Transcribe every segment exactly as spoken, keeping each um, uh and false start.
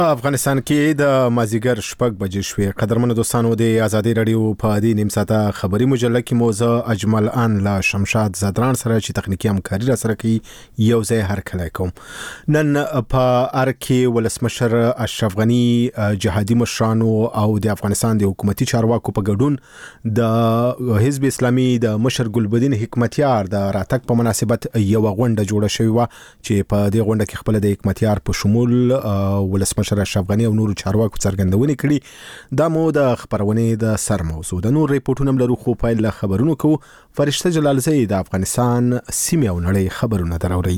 افغانستان کې د مازیګر شپږ بجې شوې. قدرمنو دوستانو د ازادي رادیو په دې نیم ساعته خبري مجله کې موضوع اجمل ان لا شمشاد زدران سره چې تخنیکی همکاري را سره کوي یو ځای هر کله کوم. نن په ارکی ولسمشر اشرف غنی جهادي مشرانو او د افغانستان د حکومتي چارواکو په ګډون د حزب اسلامي د مشر ګلبدین حکمتیار د راتګ په مناسبت یو غونډه جوړه شوې و چې په دې غونډه کې خپل د حکمتیار په شمول ولسمشر اشرف غنی او نور چارواکو څرګندونې کړي. دا مو د خبرونه د سر موضوع د نور ریپورتونو لرو خو پایل خبرونو کو. فرشته جلال زئی د افغانستان سیمه او نړۍ خبرونه دراوړي.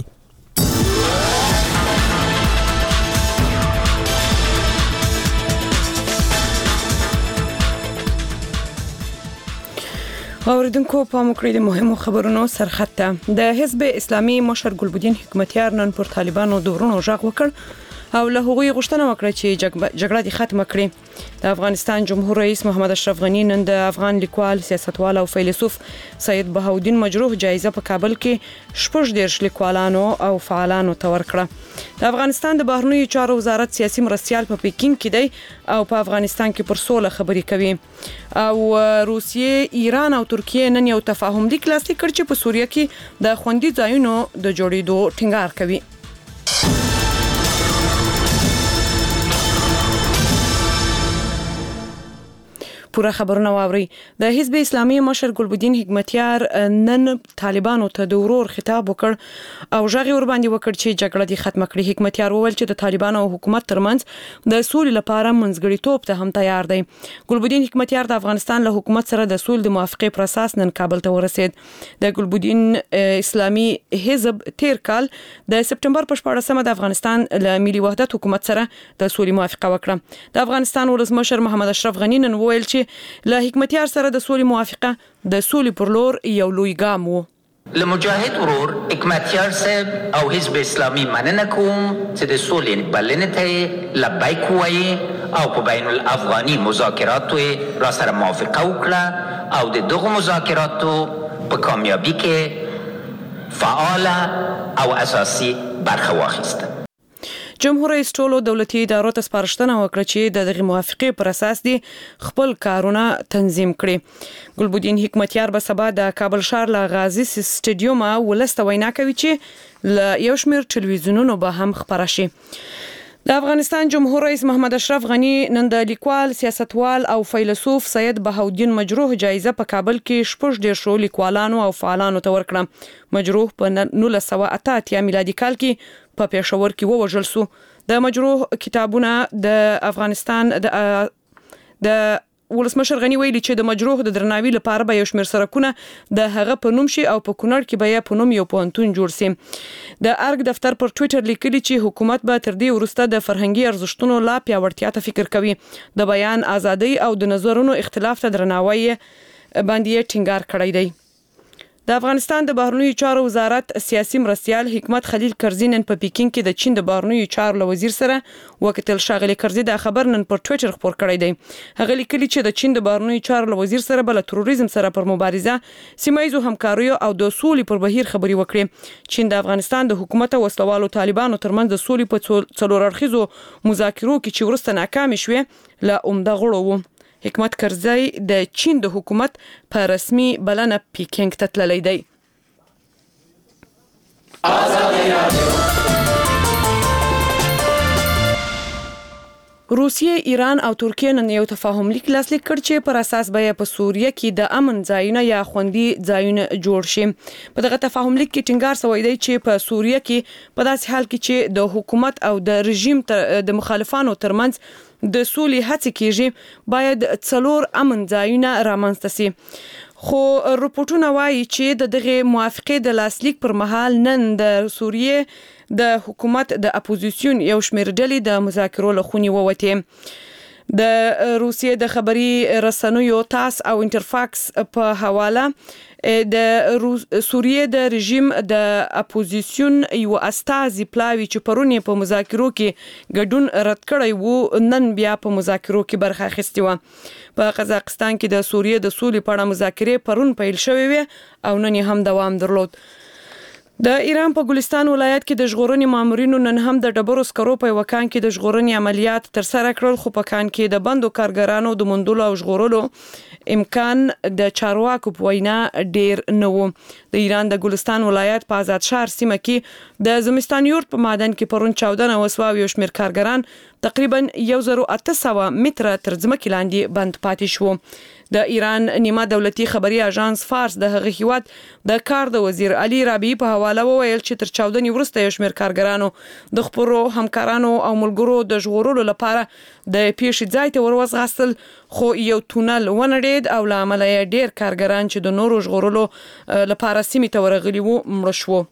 اوریدونکو په موکړې د مهمو خبرونو سرخطه د حزب اسلامي مشر ګلبدین حکمتیار نن پر طالبانو دورونو ژغ وکړ او له هغوی غوښتنه وکړه چې جګړه دې ختمه کړي. د افغانستان جمهور رئیس محمد اشرف غنی نن د افغان لیکوال، سیاستوال او فیلسوف سید بهاءالدین مجروح جایزه په کابل کې شپږ دیرش لیکوالانو او فعالانو ته ورکړه. د افغانستان د بهرنیو چارو وزارت سیاسي مرستیال په پکین کې دی او په افغانستان کې پر سوله خبرې کوي. او روسیې، ایران او ترکیه نن یو تفاهم لیک لاسلیک کړ چې په سوریه کې د خوندي ځایونو د جوړېدو ټینګار کوي. پورا خبرونه واوري. د حزب اسلامي مشر ګلبدین حکمتیار نن طالبانو ته د ورور خطاب وکړ او ژغ ور باندې وکړ چې جګړه دې ختمه کړي. حکمتیار وویل چې د طالبانو او حکومت ترمنځ د سولې لپاره منځګړیتوب ته هم تیار دی. ګلبدین حکمتیار د افغانستان له حکومت سره د سولې د موافقې پر اساس نن کابل ته ورسید. د ګلبدین اسلامي حزب تیر کال د سپټمبر په شپاړسمه د افغانستان له ملي وحدت حکومت سره د سولې موافقه وکړه. د افغانستان ولسمشر محمد اشرف غنی نن وویل چې له حکمتیار سره د سولې موافقه د سولې پر لور یو لوی ګام و. لمجاهد ورور حکمتیار صاحب او حزب اسلامي مننه کوم چې د سولې بلنې ته لبیک وایي او په بین الافغاني مذاکراتو را سره موافقه وکړه او د دغه مذاکراتو په کامیابی کې فعاله او اساسي برخه واخیسته. جمهور رئیس ټولو دولتي ادارو ته سپارښتنه وکړه چې د دغه موافقې پر اساس دي خپل کارونه تنظیم کړي. ګلبدین حکمتیار به سبا د کابل ښار له غازی سټډیوم ولسته وینا کوي چې له یو شمېر ټلویزیونونو به هم خبره شي. د افغانستان جمهور رئیس محمد اشرف غنی نن د لیکوال، سیاستوال او فیلسوف سید بهاءالدین مجروح جایزه په کابل کې شپږ دیرشو لیکوالانو او فعالانو ته ورکړه. مجروح په نولس سوه اته اتیا میلادي کال کې په پېښور کې ووژل شو. د مجروح کتابونه د افغانستان د د ولسمشر غنی ویلي چې د مجروح د درناوي لپاره به یو شمېر سرکونه د هغه په نوم شي او په کونړ کې به یې په نوم یو پوهنتون جوړ شي. د ارګ دفتر پر ټویټر لیکلي چې حکومت به تر دې وروسته د فرهنګي ارزښتونو لا پیاوړتیا ته فکر کوي. د بیان ازادي او د نظرونو اختلاف ته درناوی باندې ټینګار کړی دی. د افغانستان د بهرنیو چارو وزارت سیاسي مرستیال حکمت خلیل کرزي نن په پکین کې د چین د بهرنیو چارو له وزیر سره وکتل. ښاغلي کرزي دا خبر نن پر ټویټر خپور کړی دی. هغه لیکلي چې د چین د بهرنیو چارو له وزیر سره بل تروریزم سره پر مبارزه، سیمایي همکاریو او د سولې پر بهیر خبري وکړي. چین د افغانستان د حکومت او وسلوالو طالبانو ترمنځ د سولې په څلور اړخیزو مذاکرو کې چې ورسته ناکام شوه له عمده غړو وو. حکمت کرزي د چین د حکومت په رسمي بلنه پیکینګ ته تللی دی. روسیې، ایران او ترکیه نن یو تفاهم لیک لاسلیک کړ چې پر اساس به په سوریه کې د امن ځایونه یا خوندي ځایونه جوړ شي. په دغه تفاهم لیک کې ټینګار شوی دی چې په سوریه کې په داسې حال کې چې د حکومت او د رژیم د مخالفانو ترمنځ د سولې هڅې کېږي باید څلور امن ځایونه رامنځته شي. خو رپورټونه وایي چې د دغه موافقې د لاسلیک پر مهال نن د سوریه د حکومت د اپوزیسیون یو شمېر ډلې د مذاکرو له خونې ووتې. د روسیې د خبري رسنیو تاس او انټرفاکس په حواله د سوریه د رژیم د اپوزیسیون یو استازي پلاوی چې پرونی په مذاکرو کې ګډون رد کړی وو نن بیا په مذاکرو کې برخه اخیستې وه. په قزاقستان کې د سوریه د سولې په اړه مذاکرې پرون پیل شوې وې او نن هم دوام درلود. د ایران په ګلستان ولایت کې د ژغورنې مامورینو نن هم د ډبرو سکرو په یو کان کې د ژغورنې عملیات ترسره کړل، خو په کان کې د بندو کارګرانو د موندلو او ژغورلو امکان د چارواکو په وینا ډیر نه و. د ایران د ګلستان ولایت په آزاد شهر سیمه کې د زمستان یورت په معدن کې پرون چودنه وسوه او یو شمېر کارګران تقریبا یو زرو اته سوه متره تر ځمکې لاندې بند پاتې شو. د ایران نیمه دولتي خبري اژانس فارس د هغه هیواد د کار د وزیر علي رابعي په حواله وویل چې تر چودنې وروسته یو شمېر کارګرانو د خپلو همکارانو او ملګرو د ژغورلو لپاره د پیښې ځای ته وروځغاستل، خو یو تونل ونړېد او له امله یې ډېر کارګران چې د نورو ژغورلو لپاره سیمې ته ورغلي وو مړه شوه.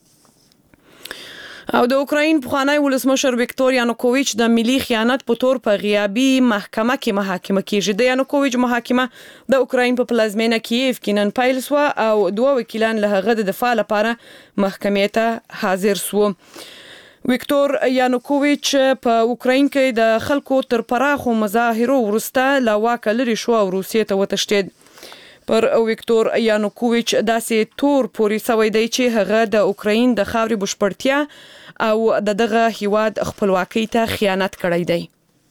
او د اوکراین پخوانی ولسمشر ویکتور یانوکوویچ د ملي خیانت په تور په غیابي محکمه کې محاکمه کیږي. د یانوکوویچ محاکمه د اوکراین په پلازمینه کیف کې نن پیل شوه او دوه وکیلان له هغه د دفاع لپاره محکمې ته حاضر شو. ویکتور یانوکوویچ په اوکراین کې د خلکو تر پراخو مظاهرو وروسته له واکه لرې شو او روسیې ته وتښتېد. پر ویکتور یانوکوویچ داسې تور پوري سوی دی چې هغه د اوکراین د خاورې بشپړتیا او د دغه هیواد خپلواکۍ ته خیانت کړی دی.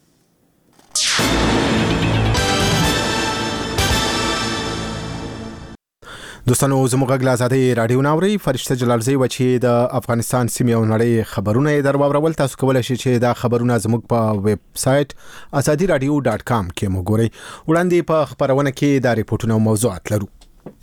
دوستانو زموږ غږ له آزادۍ راډیو ناوري فرشته جلالزی و چې د افغانستان سیمې او نړۍ خبرونه یې در واورول. تاسو کولی شئ چې دا خبرونه زموږ په ویب سایټ ازادي رادیو ډاټ کام کې مو ګورئ. وړاندې په خبرونه کې دا ریپورتونه او موضوعات لرو.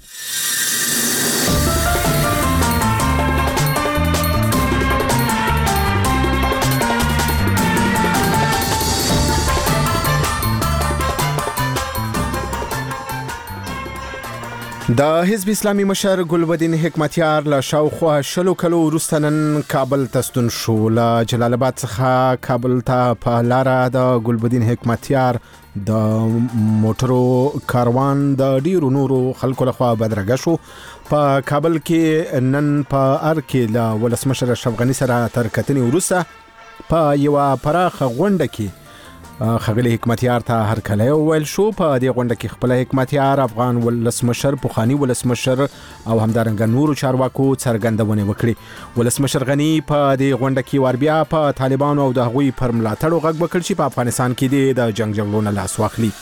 د حزب اسلامي مشر ګلبدین حکمتیار له شاوخوا شلو کلو وروسته نن کابل ته ستون شو. له جلال آباد څخه کابل ته په لاره د ګلبدین حکمتیار د موټرو کاروان د ډیرو نورو خلکو لخوا بدرګه شو. په کابل کې نن په ار کې له ولسمشر اشرف غني سره تر کتنې وروسته په یو پراخه غونډه کې خغلی حکمتیار ته هرکلی وویل شو. په دې غونډه کې خپل حکمتیار افغان ولسمشر پخوانی ولسمشر او همدارنګه نورو چارواکو څرګندونې وکړي. ولسمشر غني په دې غونډه کې وربیا په طالبانو او د هغوی پر ملاتړ غږ وکړ چې په افغانستان کې د جنگ جګړو نه لاس واخلي.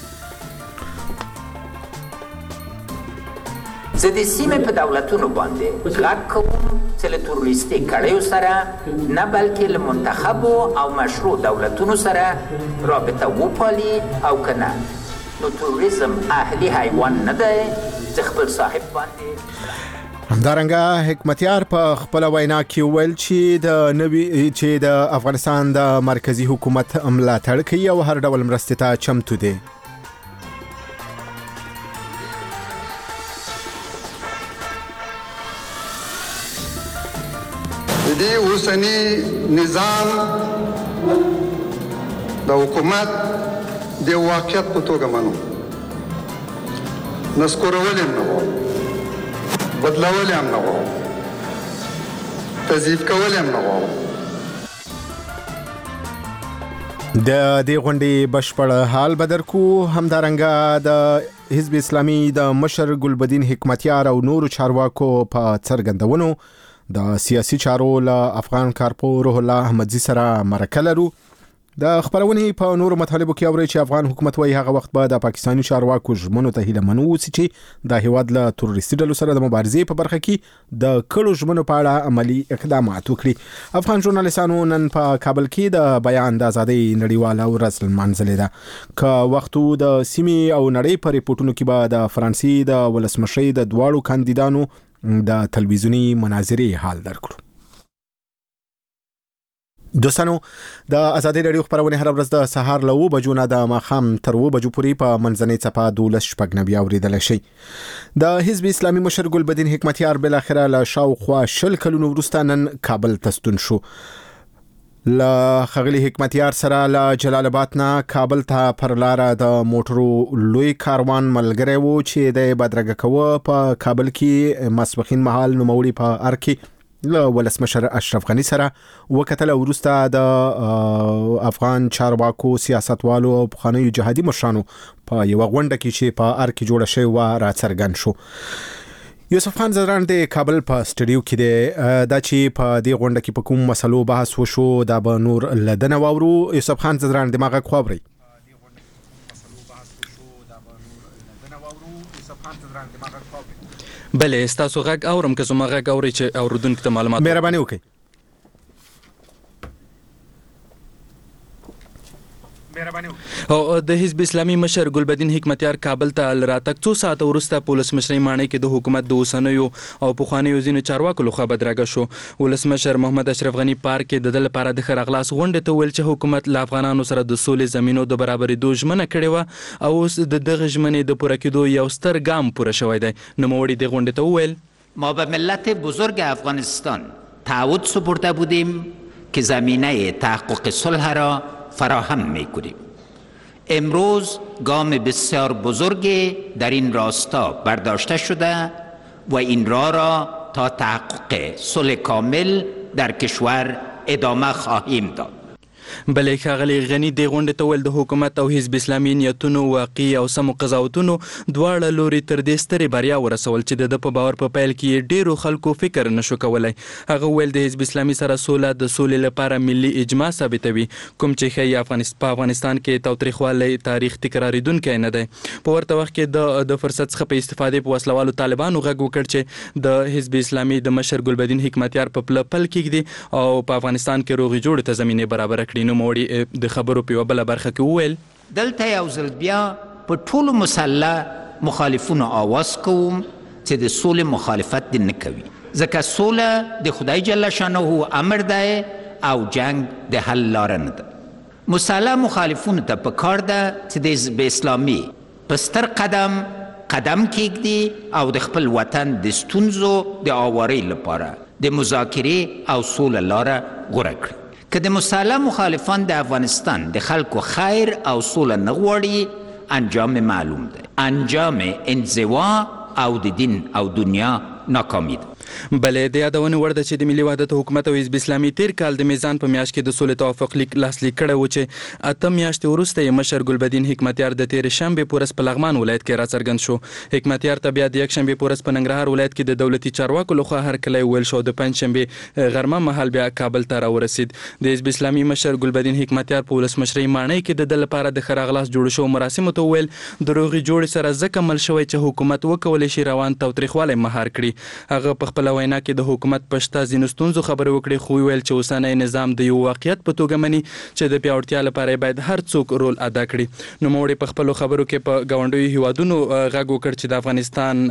زه د سیمې په دولتونو باندې غږ کوم چې له تروریستي کړیو سره نه بلکې له منتخبو او مشروع دولتونو سره رابطه وپالي او که نه نو تروریزم اهلي حیوان نه دی چې خپل صاحب باندې. همدارنګه حکمتیار په خپل وینا کې ویل چې د نوي چې د افغانستان د مرکزی حکومت ملاتړ کوي او هر ډول مرستې ته چمتو دی. دی اوسنی نظام د حکومت د واقعیت په توګه منو، نسکورول هم نه غواړو، بدلول هم نه غواړو، تضعیف کول هم نه غواړو. د دې غونډې بشپړ حال بدر کو. همدارنګه د حزب اسلامي د مشر ګلبدین حکمتیار او نورو چارواکو په څرګندونو د سیاسي چارو له افغان کارپو روح الله احمدزي سره مرکه لرو. د خبرونې په نورو مطالبو کې اوري چې افغان حکومت وايي هغه وخت به د پاکستاني چارواکو ژمنو ته هیله منو وسی چې د هیواد له تروریستي ډلو سره د مبارزې په برخه کې د کړو ژمنو په اړه عملی اقدامات وکړي. افغان ژورنالستانو نن په کابل کې د بیان د ازادۍ نړیواله ورځ لمانځلې ده. که وختو د سیمې او نړۍ په ریپورتونو کې به د فرانسې د ولسمشۍ د دواړو کاندیدانو د تلویزیونی مناظرې حال درکړو. دوستانو د ازادۍ رادیو خبرونه هر ورځ د سهار له اوه بجو نه د ماښام تر اوه بجو پورې په منځنۍ څپه دولس شپږ نوي اوریدلی شئ. د حزب اسلامي مشر ګلبدین حکمتیار بالاخره له شاوخوا شل کلونو وروسته نن کابل ته ستون شو. له خغلی حکمتیار سره له جلال آباد نه کابل ته پر لاره د موټرو لوی کاروان ملګری و چې د بدرګه کوه. په کابل کې ماسپښین مهال نوموړي په ار کې له ولسمشر اشرف غني سره وکتل. وروسته د افغان چارواکو سیاستوالو او پخوانیو جهادي مشرانو په یو غونډه کې چې په ار کې جوړه شوې و را څرګند شو. یوسف خان زدران د کابل په سټډیو کې دی دا چې په دې غونډه کې په کوم مسلو بحث وشو دا به نور لدنه واورو. یوسف خان زدران دماغه خبري بله ستاسو غږ اورم که زما غږ اوري چې اوردونکو ته معلومات مهرباني وکړئ. او د حزب اسلامي مشر ګلبدین حکمتیار کابل ته لراتک څو ساعت وروسته پولیس مشرۍ ماڼۍ کې د حکومت د اوسنیو او پخوانیو ځینو چارواکو لخوا بدرګه شو. ولسمشر محمد اشرف غني پارک کې د دل لپاره د ښه راغلاست غونډې ته ویل چې حکومت له افغانانو سره د سولې زمینو د برابرېدو ژمنه کړې وه او اوس د دغه ژمنې د پوره کېدو یو ستر ګام پوره شوی دی. نوموړي دې غونډې ته وویل ما به ملت بزرگ افغانستان تعهد سپرده بودیم که زمینه تحقق صلح را فراهم می‌کنیم. امروز گام بسیار بزرگی در این راستا برداشته شده و این راه را تا تحقق صلح کامل در کشور ادامه خواهیم داد. بلې ښاغلي غني دې غونډې ته ویل د حکومت او حزب اسلامي نیتونو واقعي او سمو قضاوتونو دواړه لوري تر دې سترې بریا ورسول چې د ده په باور په پیل کې ډېرو خلکو فکر نشو کولی. هغه ویل د حزب اسلامي سره سوله د سولې لپاره ملي اجماع ثابتوي کوم چې ښایي په افغانستان کې تاوتریخوالی تاریخ تکرارېدونکی نه دی. په ورته وخت کې د د فرصت څخه په استفادې په وسلوالو طالبانو غږ وکړ چې د حزب اسلامي د مشر ګلبدین حکمتیار په پله پل کېږدي او په افغانستان کې روغې جوړې ته زمینې برابره کړي. نوموړي د خبرو په یوه بله برخه کې وویل دلته یو ځل بیا په ټولو مسلح مخالفونو آواز کوم چې د سولې مخالفت دې نه کوي ځکه سوله د خدای جل شانه امر دی او جنگ د حل لاره نه ده. مسلح مخالفونو ته پکار ده چې د حزب اسلامي په ستر قدم قدم کېږدي او د خپل وطن د ستونزو د اوارۍ لپاره د مذاکرې او سوله لاره غوره کړي. که د مسلح مخالفان د افغانستان د خلکو خیر او سوله نه غواړي انجام معلوم ده. انجام انزوا او د دین او دنیا ناکامي ده. بلې د یادونې وړ ده چې د ملي وحدت حکومت او حزب اسلامي تیر کال د میزان په میاشت کې د سولې توافق لیک لاسلیک کړی و چې اته میاشتې وروسته یې مشر ګلبدین حکمتیار د تېرې شنبې په ورځ په لغمان ولایت کې راڅرګند شو. حکمتیار ته بیا د یکشنبې په ورځ په ننګرهار ولایت کې د دولتي چارواکو لخوا هرکلی ویل شو. د پنجشنبې غرمه مهال بیا کابل ته راورسید. د حزب اسلامي مشر ګلبدین حکمتیار په ولسمشرۍ ماڼۍ کې د ده لپاره د ښه راغلاست جوړو شوو مراسمو ته وویل د روغې جوړې سره ځکه مل شوی چې حکومت وکولی شي روان تاوتریخوالی مهار کړي. هغه په خپله وینا کې د حکومت په شته ځینو ستونزو خبرې وکړې خو ویل چې اوسنی نظام د یو واقعیت په توګه مني چې د پیاوړتیا لپاره باید هر څوک رول ادا کړي. نوموړي په خپلو خبرو کې په ګاونډیو هیوادونو غږ وکړ چې د افغانستان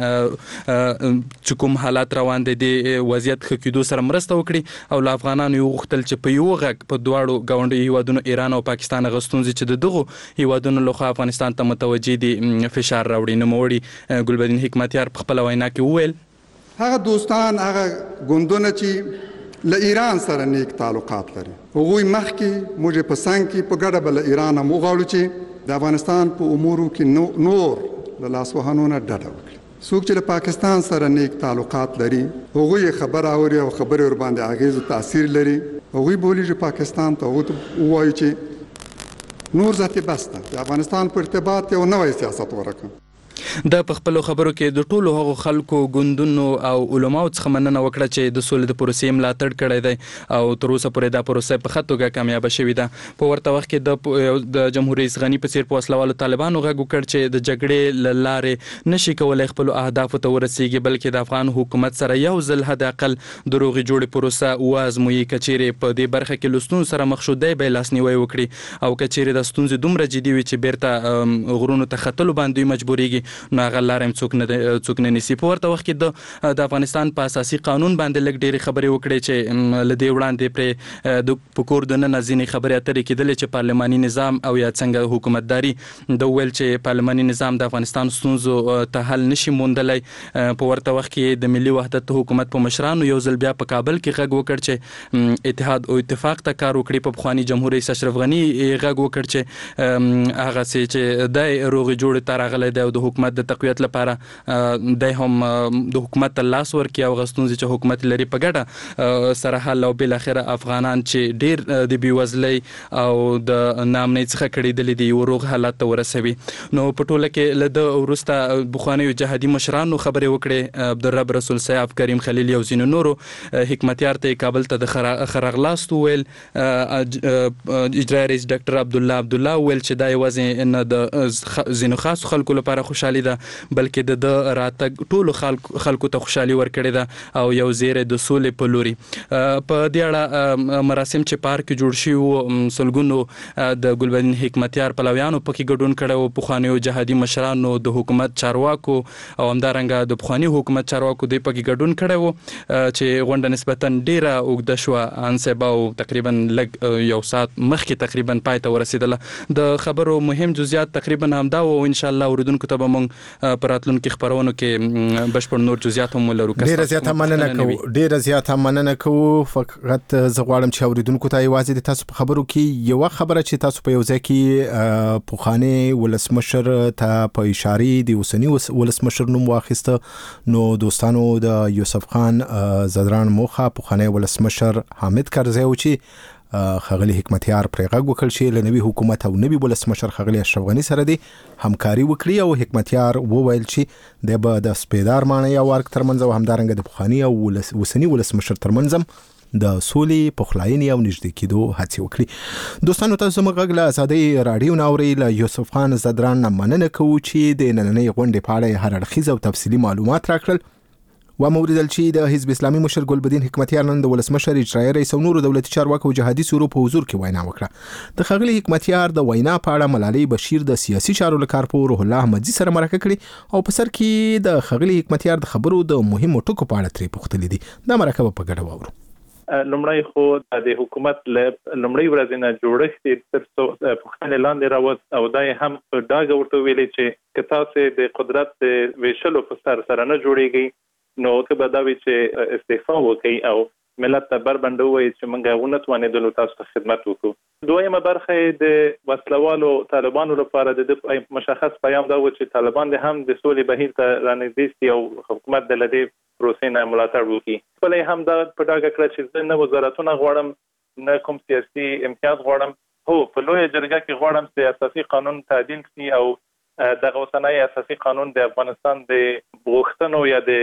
چې کوم حالات روان دي د وضعیت ښه کېدو سره مرسته وکړي او له افغانانو یې وغوښتل چې په یوه غږ په دواړو ګاونډیو هیوادونو ایران او پاکستان هغه ستونزې چې د دغو هیوادونو لخوا افغانستان ته متوجه دي فشار راوړي. نوموړي ګلبدین حکمتیار په خپله وینا کې وویل هغه دوستان هغه ګوندونه چې له ایران سره نیک تعلقات لري هغوی مخکې موږ په څنګ کې په ګډه به له ایران هم وغواړو چې د افغانستان په امورو کې نور له لاسوهنو نه ډډه وکړي. څوک چې له پاکستان سره نیک تعلقات لري هغوی خبر اوري او خبرې ورباندې اغیز او تاثیر لري هغوی بولی چې پاکستان ته هغوی ته ووایي چې نور ذاتي بس ده د افغانستان په ارتباط یو نوی سیاست ورکړي. د په خپلو خبرو کې د ټولو هغو خلکو ګوندونو او علماو څخه مننه وکړه چې د سولې د پروسې ملاتړ کړی دی او تر اوسه پورې دا پروسه په ښه توګه کامیابه شوې ده. په ورته وخت کې د جمهور رئیس غني په څیر په وسلوالو طالبانو غږ وکړ چې د جګړې له لارې نشي کولی خپلو اهدافو ته ورسیږي بلکې د افغان حکومت سره یو ځل حد اقل د روغې جوړې پروسه وازمویي. که چیرې په دې برخه کې له ستونزو سره مخ شو دی به یې لاسنیوی وکړي او که چیرې د ستونزې دومره جدي وي چې بیرته غرونو ته ختلو باندې مجبورېږي نو هغه لاره څوک نه څوک نه نیسي. په ورته وخت کې د افغانستان په اساسي قانون باندې لږ ډېرې خبرې وکړې چې له دې وړاندې پرې د په کور دننه ځینې خبرې اترې کېدلې چې پارلماني نظام او یا څنګه حکومتداري د ویل چې پارلماني نظام د افغانستان ستونزو ته حل نشي موندلی. په ورته وخت کې د ملي وحدت حکومت په مشرانو یو ځل بیا په کابل کې غږ وکړ چې اتحاد او اتفاق ته کار وکړي. په پخواني جمهور رئیس اشرف غني غږ وکړ چې هغه څه چې دی روغې جوړې ته راغلی دی او د حکومت حکومت د تقویت لپاره د هم د حکومت لاس ورکړي او غستونځي چې حکومت لري په ګډه سره حل او بل اخر افغانان چې ډیر د بیوزلۍ او د نامنۍ څخه کړي دي یو روغ حالت ته ورسوي. نو په ټوله کې له د وروسته بخوانیو جهادي مشرانو خبرې وکړې عبدالرب رسول صاحب، کریم خلیل او ځینو نورو. حکمتیار ته کابل ته د خرغلاست ویل، اجرایي رئیس ډاکټر عبدالله عبدالله ویل چې دا یوازې نه د ځینو خاصو خلکو لپاره خوشحالي ده بلکې د د راتګ ټولو خلکو ته خوشحالي ورکړې ده او یو زیری د سولې په لوري. په دې اړه مراسم چې پارک کې جوړ شوي وو، سلګونو د ګلبدین حکمتیار پلویانو پکې ګډون کړی وو، پخوانیو جهادي مشرانو، د حکومت چارواکو او همدارنګه د پخواني حکومت چارواکو دوی پکې ګډون کړی وو چې غونډه نسبتا ډیره اوږده شوه، ان سبا او تقریبا لږ یو ساعت مخکې تقریبا پای ته ورسېدله. د خبرو مهم جزئیات تقریبا همدا وو. ان شاء الله اوریدونکو ته به موږ په راتلونکي خبرونو کې بشپړ نور جزئیات هم ولرو. ډیره زیاته مننه کوو ډیره زیاته مننه کوو فقط زه غواړم چې اوریدونکو ته یوازې د تاسو په خبرو کې یو خبره چې تاسو په یو ځای کې پوخانه ولسمشر ته په اشاره دی اوسنی ولسمشر نوم واخیسته، نو دوستانو د یوسف خان زدران موخه پوخانه ولسمشر حامد کرزی و چې خغلی حکمتیار پرېغږ وکړ چې له نوي حکومت او نوي ولسمشر خغلی اشرف غنی سره دی همکاري وکړي او حکمتیار وویل چې د به د سپیدار معنی او ورک ترمنځ او همدارنګه د بخانی او وسنی ولسمشر ترمنځ د سولې پخلاینې او نږدې کېدو هڅې وکړي. دوستانو تاسو زموږ غږ له ازادۍ راډیو ناوري له یوسف خان زدران مننه کوو چې د نننۍ غونډې په اړه هر اړخیز او تفصیلي معلومات راکړل. و موریدل چې د حزب اسلامي مشر ګلبدین حکمتیار نن د ولسمشر اجرایي رئیس او نورو دولتي چارواکو او جهادي سورو په حضور کې وینا وکړه. د خغلی حکمتیار د وینا په اړه ملالۍ بشیر د سیاسي چارو لکارپور روح الله احمدزي سره مرکه کړي او په سر کې د خغلی حکمتیار د خبرو د مهمو ټکو په اړه ترې پوښتلې دي. دا مرکه په ګډه واورو. لومړی خو د حکومت له لومړی ورځې نه جوړښت تر څو پوښتنې لاندې راوست او دا هم په ډاګه ورته ویلي چې که تاسو د قدرت د ویشلو په سر سره نه جوړیږي نو که به دا وي چې استعفا وکړي او ملت ته بربنډ ووایي چې موږ ونه توانېدلو تاسو ته خدمت وکړو. دویمه برخه د وسلوالو طالبانو لپاره د مشخص پیام دا و چې طالبان د هم د سولې بهیر ته رانږدې سي او حکومت د لدې پروسې نه ملاتړ وکړي. خپل هم دا په ډاګه کړه چې زه نه وزارتونه غواړم نه کوم سیاسي امتیاز غواړم، هو په لویه جرګه کې غواړم چې اساسي قانون تعدیل شي او دغه اوسنی اساسي قانون د افغانستان د غوښتنو یا د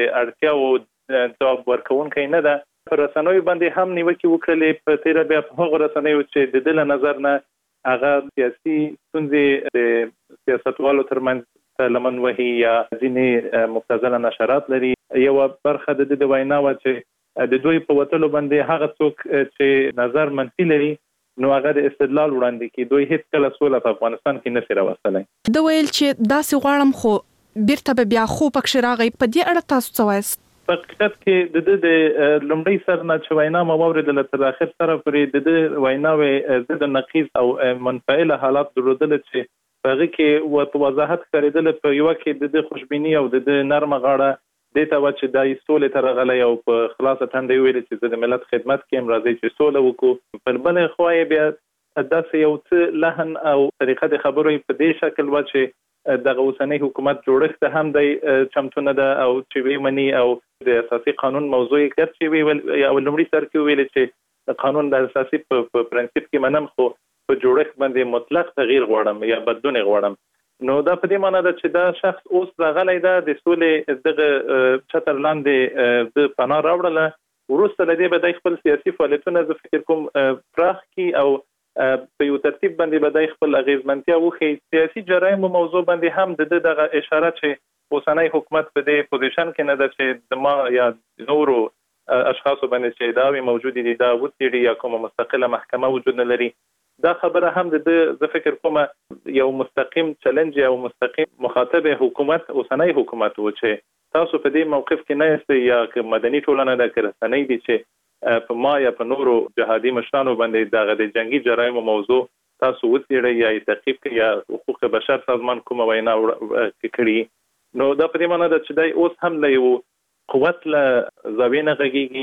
اړتیاو ځواب ورکوونکی نه ده. پر رسنیو باندې هم نیوکې وکړلې په تیره بیا په هغو رسنیو چې د ده له نظر نه هغه سیاسي ستونزې د سیاستوالو ترمنځ لمن وهي یا ځینې مبتذله نشرات لري. یوه برخه د ده د وینا وه چې د دوی په وتلو باندې هغه څوک چې نظر منفي لري نو هغه د استدلال وړاندې کی دوی هیڅ کله سوله په افغانستان کې نشي راوستلی. د ویل چې داسې غواړم خو بیرته به بیا خو پکښې راغی. په دې اړه تاسو څه وایاست؟ په حقیقت کې د ده د لومړۍ سر نه چې وینا مو واورېدله تر اخر سره پورې د ده ویناوې ضد نقیض او منفعله حالات درلودله چې په هغه کې په وضاحت ښکارېدله په یوه کې د ده خوشبیني او د ده نرمه غاړه دې ته وه چې دا یې سولې ته راغلی او په خلاصه ټنډه یې ویلې چې زه د ملت خدمت کې یم، راځئ چې سوله وکړو. په بلې خوا یې بیا داسې یو څه لحن او طریقه د خبرو یې په دې شکل وه چې دغه اوسنی حکومت جوړښت هم دی چمتو نه ده او چې ویې مني او د اساسي قانون موضوع یې ګرد چې ویل او لومړي سر کې ویلې چې د قانون د اساسي په پرنسپ کې منم خو په جوړښت باندې مطلق تغییر غواړم یا بدلون غواړم. نو دا په دې معنی ده چې دا شخص اوس راغلی ده د سولې دغه چتر لاندې د پناه راوړله. وروسته له دې به دی خپل سیاسي فعالیتونه زه فکر کوم پراخ کړي او په یو ترتیب باندې به دی خپل اغېزمنتیا وښیي. سیاسي جرایمو موضوع باندې هم د ده دغه اشاره چې اوسنی حکومت په دې پوزیشن کې نه ده چې د ما یا نورو اشخاصو باندې چې دعوې موجودې دي دا وڅېړي یا کومه مستقله محکمه وجود نه لري. دا خبره هم د زه فکر کوم یو مستقیم چلنج یا مستقیم مخاطب حکومت اوسنی حکومت و چې تاسو په دې موقف کې نه یاستئ یا که مدني ټولنه ده که رسنۍ دي چې په ما یا په نورو جهادي مشرانو باندې دغه د جنګي جرایمو موضوع تاسو وڅېړئ یا یې تعقیب کړئ یا حقوق بشر سازمان کومه وینا کړي. نو دا په دې معنی ده چې دی اوس هم له یو قوت له زاویې نه غږېږي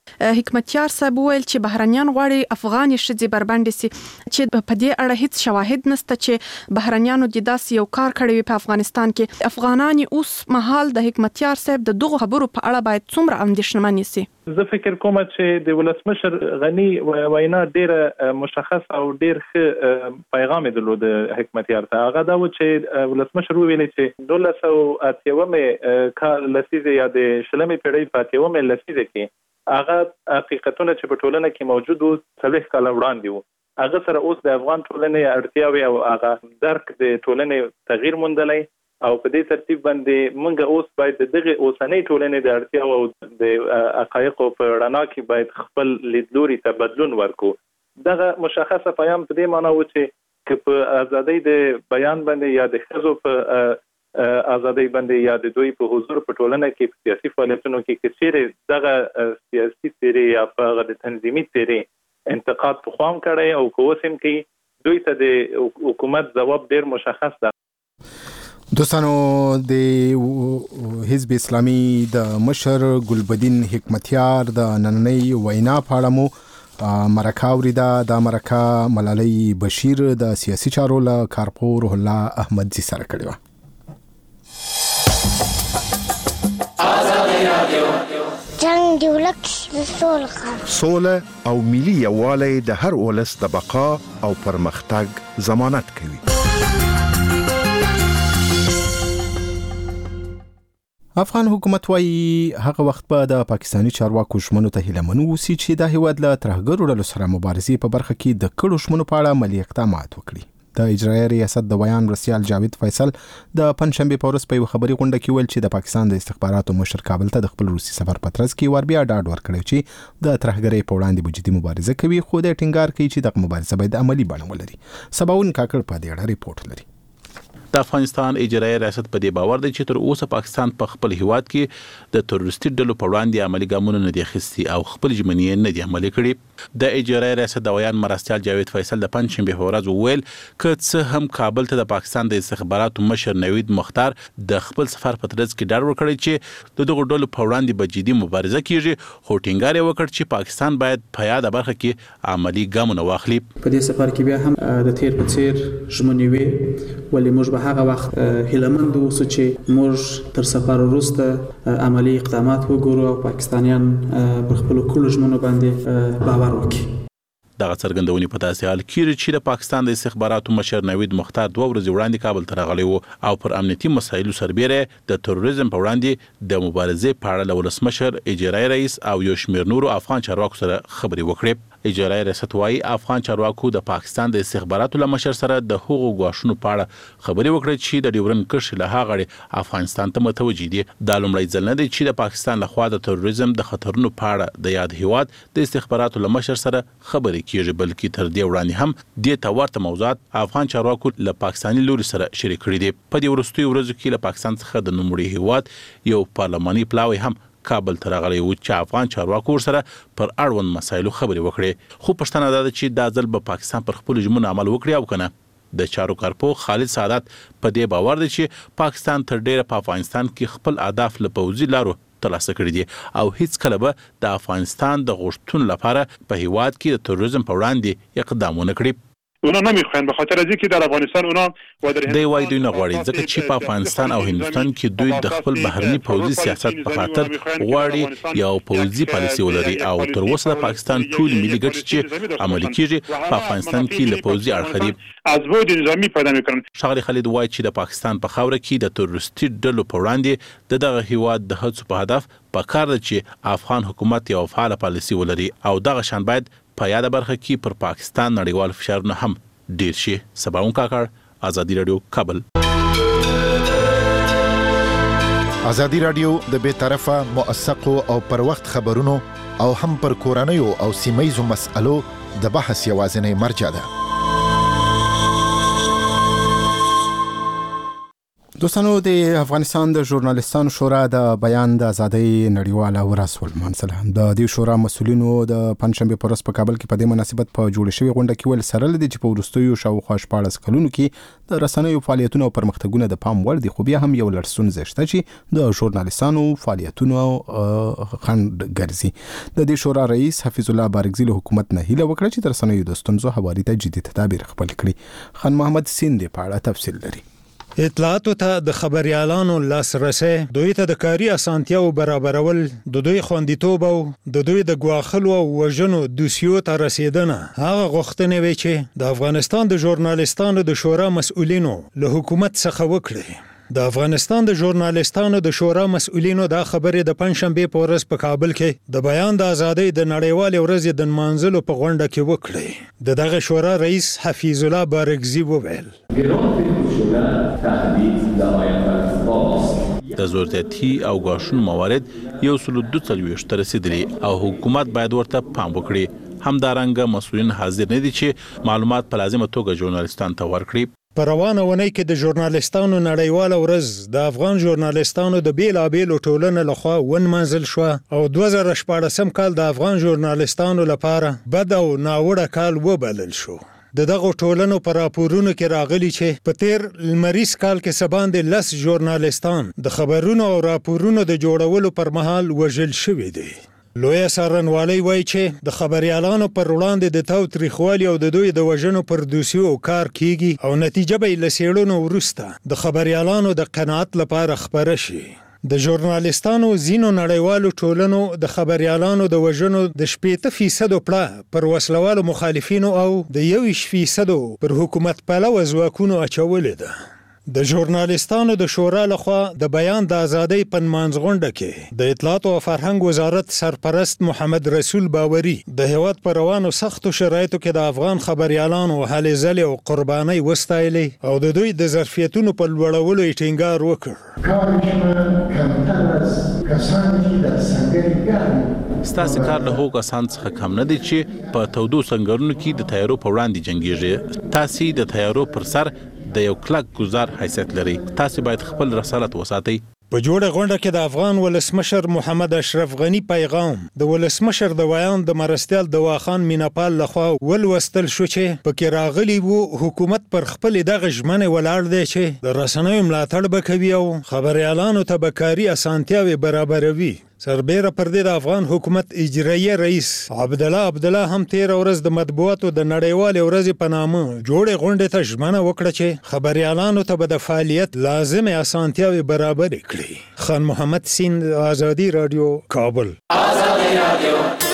حکمتیار صاحب ویل چې بهرنیان غواړي افغان ښځې بربنډې سي چې په دې اړه هیڅ شواهد نشته چې بهرنیانو د داسې یو کار کړی وي په افغانستان کې. افغانان اوس مهال د حکمتیار صاحب د دغه خبرو په اړه باید څومره اندېښمن شي؟ زه فکر کوم چې د ولسمشر غنی وینا ډیره مشخص او ډیر ښه پیغام درلود حکمتیار ته. هغه دا و چې ولسمشر ویل چې دولس سوه اتیاومې کال لسیزه یا د شلمې پیړۍ په اتیاومې لسیزه کې هغه حقیقتونه چې په ټولنه کې موجود وو څلوېښت کاله وړاندې وو. هغه سره اوس د افغان ټولنې اړتیاوې او هغه درک د ټولنې تغییر موندلی او په دې ترتیب باندې موږ اوس باید دغه اوسنۍ ټولنې د اړتیاو او د حقایقو په رڼا کې باید خپل لیدلوري ته بدلون ورکو. دغه مشخصه پیغام په دې معنی و چې په ازادۍ د بیان باندې یا د ښځو په ازادۍ باندې یا د دوی په حضور په ټولنه کې په سیاسي فعالیتونو کې که چیرې دغه سیاسي څیرې یا په هغه د تنظیمي څیرې انتقاد په خوام کړی او که اوس هم کوي دوی ته د حکومت ځواب ډېر مشخص ده. دوستانو د حزب اسلامي د مشر ګلبدین حکمتیار د نننۍ وینا په اړه مو مرکه اوریده. دا مرکه ملالۍ بشیر د سیاسي چارو له کارپور روح الله احمدزي سره کړې وه. جنگ دی ولک د سوله سوله او ملي یووالی د هر ولس د بقا او پرمختګ ضمانت کوي. افغان حکومت وايي هغه وخت به د پاکستاني چارواکو شمنو ته هیله وسی چې د هیواد له ترهګرو ډلو سره مبارزې په برخه کې د کړو شمنو په اړه عملي اقدامات وکړي. د اجرایي ریاست د بیان مرستیال جاوید فیصل د پنځشنبه په ورځ په یو خبري غونډه کې ویل چې د پاکستان د استخباراتو مشر کابل ته د خپل روسي سفر په ترڅ کې ور بیا ډاډ ورکړی چې د ترهګرۍ په وړاندې به جدي مبارزه کوي، خو د ټینګار کوي چې د مبارزه باید عملی بڼه ولري. سباون کاکړ په دې اړه ریپورت لري. د افغانستان اجرایي ریاست په دې باور دی چې تر اوسه پاکستان په خپل هیواد کې د تروریستي ډلو په وړاندې عملي ګامونه نه دي اخیستي او خپل ژمنې نه دي عملي کړي. د اجرایي ریاست د بیان مرستیال جاوید فیصل د پنځشنبه په ورځ وویل که څه هم کابل ته د پاکستان د استخباراتو مشر نوید مختار د خپل سفر په ترڅ کې ډاډ ورکړی چې د دغو ډلو په وړاندې به جدي مبارزه کیږي، خو ټینګار یې وکړ چې پاکستان باید په یاده برخه کې عملي ګامونه واخلي. په دې سفر کې بیا هم د تیر په څیر ژمنې وې، ولې موږ به هغه وخت هیلمند اوسو چې موږ تر سفر وروسته عملی اقدامات وګورو او پاکستانیان پر خپل کلو ژمنو باندې باور وکړي. دغه څرګندونې په داسې حال کې چې د پاکستان د استخباراتو مشر نوید مختار دوه ورځې وړاندې کابل ته راغلی و او پر امنیتي مسایلو سربیره د تروریزم په وړاندې د مبارزې په اړه له ولسمشر اجرایي رئیس او یو شمېر نورو افغان چارواکو سره خبرې وکړې. اجرایي ریاست وايي افغان چارواکو د پاکستان د استخباراتو له مشر سره د هغو غواښونو په اړه خبرې وکړې چې د ډیورن کرښې له هغه افغانستان ته متوجي دي. دا لومړی ځل نه دی چې د پاکستان لخوا د تروریزم د خطرونو په اړه د یاد هیواد د استخباراتو له مشر سره خبرې کیږي، بلکې تر دې وړاندې هم دې ته ورته موضوعات افغان چارواکو له پاکستاني لوري سره شریک کړي دي. په دې وروستیو ورځو کې له پاکستان څخه د نوموړي هیواد یو پارلماني پلاوی هم کابل ته راغلی و چې افغان چارواکو سره پر اړوند مسایلو خبرې وکړي، خو پښتنه ده چې دا ځل به پاکستان پر خپل ژمنو عمل وکړي او کنه. د چارو کارپو خالد سعادت په دې باور دی چې پاکستان تر ډیره په افغانستان کې خپل اهداف له پوځي لارو ترلاسه کړي دي او هیڅ کله به د افغانستان د غوښتنو لپاره په هیواد کې د تروریزم په وړاندې اقدامونه کړي. اونا نمیخواین به خاطر از اینکه در افغانستان اونا و در دی وای دوی نه غواړي ځکه چې په افغانستان او هندستان کې دوی د خپل بهرني پوځي سیاست په خاطر غواړي یو پوځي پالیسي ولري او تر اوسه د پاکستان ټول ملي ګټې چې عملي کیږي په افغانستان کې له پوځي اړخ دي. از بود نظامی پیدا میکنن. ښاغلي خالد وای چې د پاکستان په خاوره کې د تروریستي ډلو په وړاندې د دغه هیواد د هڅو په هدف په کار ده چې افغان حکومت یو فعال پالیسي ولري او دغه شان باید په یاده برخه کې پر پاکستان نړیوال فشارونه هم ډیر شي. سباون کاکړ، ازادي رادیو، کابل. ازادي رادیو د بې طرفه موثقو او پر وخت خبرونو او هم پر کورنیو او سیمایزو مسألو د بحث یوازینی مرجع ده. دوستانو د افغانستان د ژورنالستانو شورا د بیان د ازادۍ نړیواله ورځ ولمانځله. د دې شورا مسؤلینو د پنځشنبه په ورځ په کابل کې په دې مناسبت په جوړ شوی غونډه کې ول سره لدی چې په ورستیو شاوخوا شپاړس کلونو کې د رسنیو فعالیتونو او پرمختګونو د پام وړ دي، خو بیا هم یو لړسون زشته چې د ژورنالستانو فعالیتونو خند ګرځي. د دې شورا رئیس حفیظ الله بارګزی له حکومت نه هیله وکړه چې د رسنیو د ستونزو حواله ته جدي تدابیر خپل کړي. خان محمد سین دې په اړه تفصیل لري. اطلاعاتو ته د خبريالانو لاسرسي، دوی ته د کاري اسانتیاو برابرول، د دوی خوندیتوب او د دوی د ګواخلو او وژنو دوسیو ته رسیدنه هغه غوښتنې وي چې د افغانستان د ژورنالستانو د شورا مسؤلینو له حکومت څخه وکړي. د افغانستان د ژورنالستانو د شورا مسؤلینو دا خبرې د پنځشنبه په ورځ په کابل کې د بیان د ازادۍ د نړیوالې ورځې د منځلو په غونډه کې وکړي. د دغه شورا رئیس حفیظ الله بارګزی وویل د زورزیاتي او غاښونو موارد یو سل دوه څلوېښت ته رسیدلي او حکومت باید ورته پام وکړي. همدارنګه مسؤلین حاضر نه دي چې معلومات په لازمه توګه ژورنالستانو ته ورکړي. په روانه ونۍ کې د ژورنالستانو نړیواله ورځ د افغان ژورنالستانو د بیلابیلو ټولنو لخوا ونمانځل شوه او دوه زره شپاړسم کال د افغان ژورنالستانو لپاره بد او ناوړه کال وبلل شو. د دغه ټولنو پر راپورونو کې راغلي چې په تیر لمریز کال کې سباندې لس ژورنالستان د خبرونو او راپورونو د جوړولو پر مهال وژل شوي دي. لوی سرنوالی وایي چې د خبريالانو پر وړاندې د تاوتریخوالي او د دوی د وژنو پر دوسیو کار کیږي او نتیجه به یې له څېړنو وروسته د خبريالانو د قناعت لپاره خپره شي. د ژورنالستانو ځینو نړیوالو ټولنو د خبريالانو د وژنو د شپېته فیصدو پړه پر وسلوالو مخالفینو او د یویشت فیصدو پر حکومت پلوه ځواکونو اچولې ده. د ژورنالستانو د شورا لخوا د بیان د ازادۍ په نمانځ غونډه کې د اطلاعات او فرهنګ وزارت سرپرست محمد رسول باوري د هیواد پر روانو سختو شرایطو کې د افغان خبريالانو هلې ځلې او قربانۍ وستایلې او د دوی د ظرفیتونو په لوړولو یې ټینګار وکړ. ستاسو کار له هغو کسانو څخه کم نه دی چې په تودو سنگرونو کې د تیارو په وړاندې جنګیږي. تاسو د تیارو پر سر د یو کلک گزار حیثیت لري. تاسو باید خپل رسالت وساتئ. په جوړه غونډه کې د افغان ولسمشر محمد اشرف غنی پیغام د ولسمشر د ویان د مرستیال دواخان میناپال لخوا ولوستل شو چې پکې راغلی وو حکومت پر خپل دغه ژمنه ولاړ دی چې د رسنیو ملاتړ وکوي او خبريالانو ته به کاري اسانتیاوي برابروي. سربیره پر دې د افغان حکومت اجرایي رئیس عبدالله عبدالله هم تیر ورځ د مطبوعاتو د نړیوالې ورځې په نامه جوړې غونډې ته ژمنه وکړه چې خبريالانو ته به د فعالیت لازمه اسانتیاوي برابر کړي. خان محمد سین، آزادی رادیو، کابل. آزادی رادیو.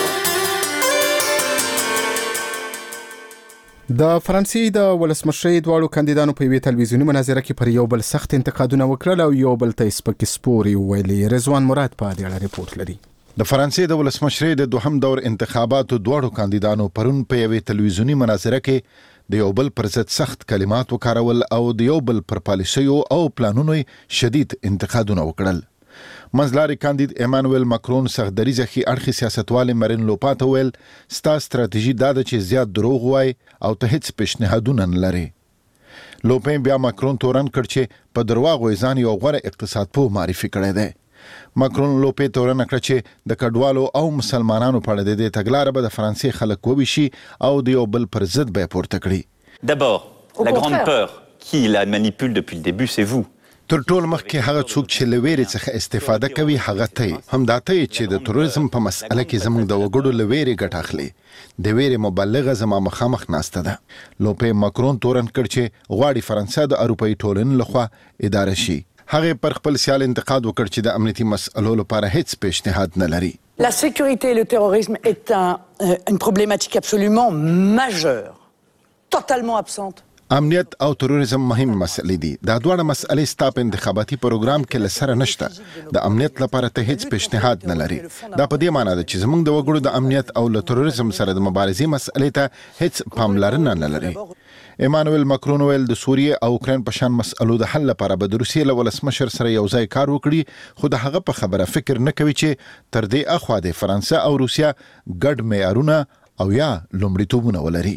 د فرانسې د ولسمشرۍ دواړو کاندیدانو په یوې تلویزیوني مناظره کې پر یو بل سخت انتقادونه وکړل او یو بل ته سپکې سپورې وویلې. رضوان مراد په دې اړه ریپورت لري. د فرانسې د ولسمشرۍ د دوهم دور انتخاباتو دواړو کاندیدانو پرون په یوې تلویزیوني مناظره کې د یو بل پر ضد سخت کلمات وکارول او د یو بل پر پالیسیو او پلانونو شدید انتقادونه وکړل. منځلاري کاندید ایمانوئل ماکرون سختدریزه خي اړخي سیاستوال مرین لوپا ته ویل ستا ستراتیژي دا ده چې زیات دروغ وای او ته هیڅ پیشنهادونه نه لري. لوپا بیا ماکرون تورن کړ چې په درواغو ځان یو غوره اقتصاد پوه معرفي کړی دی. ماکرون لوپا تورن کړ چې د کډوالو او مسلمانانو په اړه د تګلارې به د فرانسې خلک وویشي او د یو بل پر ضد به پورته کړي. D'abord, la grande peur qui la manipule depuis le début, c'est vous. تر ټول مخکې هغه څوک چې لويري څخه استفاده کوي هغه ته هم دا ته چې د تروریزم په مسأله کې زموږ د وګړو لويري ګټ اخلي. د ویري مبلغه زما مخامخ ناسته ده. لوپا ماکرون تورن کړ چې غواړي فرانسه د اروپאי ټولنې لخوا اداره شي. هغه پر خپل سیال انتقاد وکړ چې د امنیتي مسئلو لپاره هیڅ پیشنهاد نه لري. La sécurité et le terrorisme est un, une problématique absolument majeure, totalement absente. امنیت او تروریزم مهم مسئلې دي. دا دواړه مسئلې ستا په انتخاباتي پروګرام کې لسره نشته. د امنیت لپاره ته هیڅ پیشنهاد نه لري. دا په دې معنی ده چې زموږ د وګړو د امنیت او له تروریزم سره د مبارزې مسئلې ته هیڅ پاملرنه نه لري. ایمانوئل ماکرون ویل د سوریه او اوکراین په شان مسئلو د حل لپاره به د روسیې له ولسمشر سره یو ځای کار وکړي، خو د هغه په خبره فکر نه کوي چې تر دې اخوا د فرانسه او روسیه ګډ معیارونه او یا لومړیتوبونه ولري.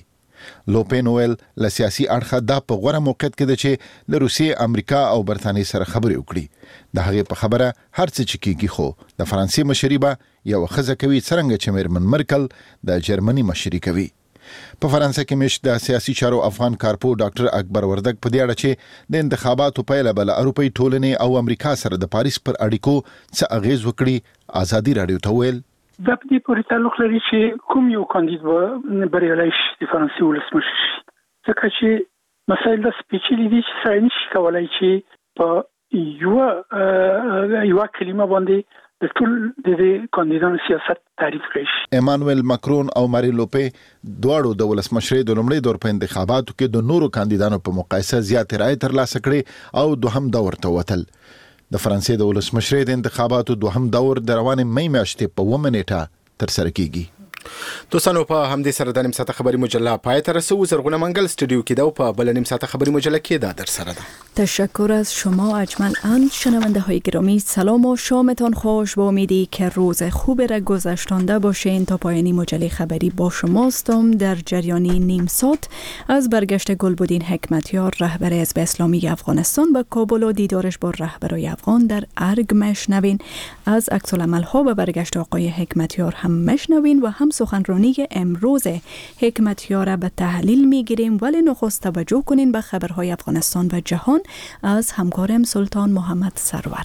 لوپین ویل له سیاسي اړخه دا په غوړه موقعیت کې ده چې له روسیې، امریکا او برتانیې سره خبرې وکړي. د هغې په خبره هر څه چې کېږي، خو د فرانسې مشري به یو ښځه کوي، څرنګه چې میرمن مرکل د جرمني مشري کوي. په فرانسه کې مش د سیاسي چارو افغان کارپو ډاکټر اکبر وردګ په دې اړه چې د انتخاباتو پیل بل اروپאי ټولنې او امریکا سره د پاریس پر اړیکو څه اغیز وکړي، ازادي رادیو ته ویل دا په دې پورې تعلق لري چې کوم یو کاندید به بریالی شي د فرانسې ولسمشر شي، ځکه چې مسایل د سپیچلي دي چې سړی نشي کولای چې په یو یو کلمه باندې د ټول د کاندیدانو سیاست تعریف کړي. ایمانوئل ماکرون او ماری لوپی دواړو د ولسمشرۍ د لومړي دور په انتخاباتو کې د نورو کاندیدانو په مقایسه زیاتې رایې ترلاسه کړې او دوهم دور ته وتل. د فرانسې د ولسمشرۍ د انتخاباتو دوهم دور د روانې مې میاشتې په اوومه نیټه ترسره کیږي. دوستانو په همدې سره د نیم ساعته خبري مجله پای ته رسو. زرغونه منګل استودیو کې دا په بل نیم ساعته خبري مجله کې دا در سره ده. تشکر از شما اجمل اند. شنونده های گرامی سلام و شامتان خوش. با امیدی که روز خوب را گذشتانده باشین. تا پایانی مجله خبری با شماستم. در جریانی نیم ساعت از برگشت گلبدین حکمتیار رهبر حزب اسلامی افغانستان به کابل و دیدارش با رهبرای افغان در ارگ مشنوین. از عکس العمل ها به برگشت آقای حکمتیار هم مشنوین و هم سخنرانی امروز حکمتیار به تحلیل میگیریم، ولی نخست توجه کنین به خبرهای افغانستان و جهان از همکارم سلطان محمد سرور.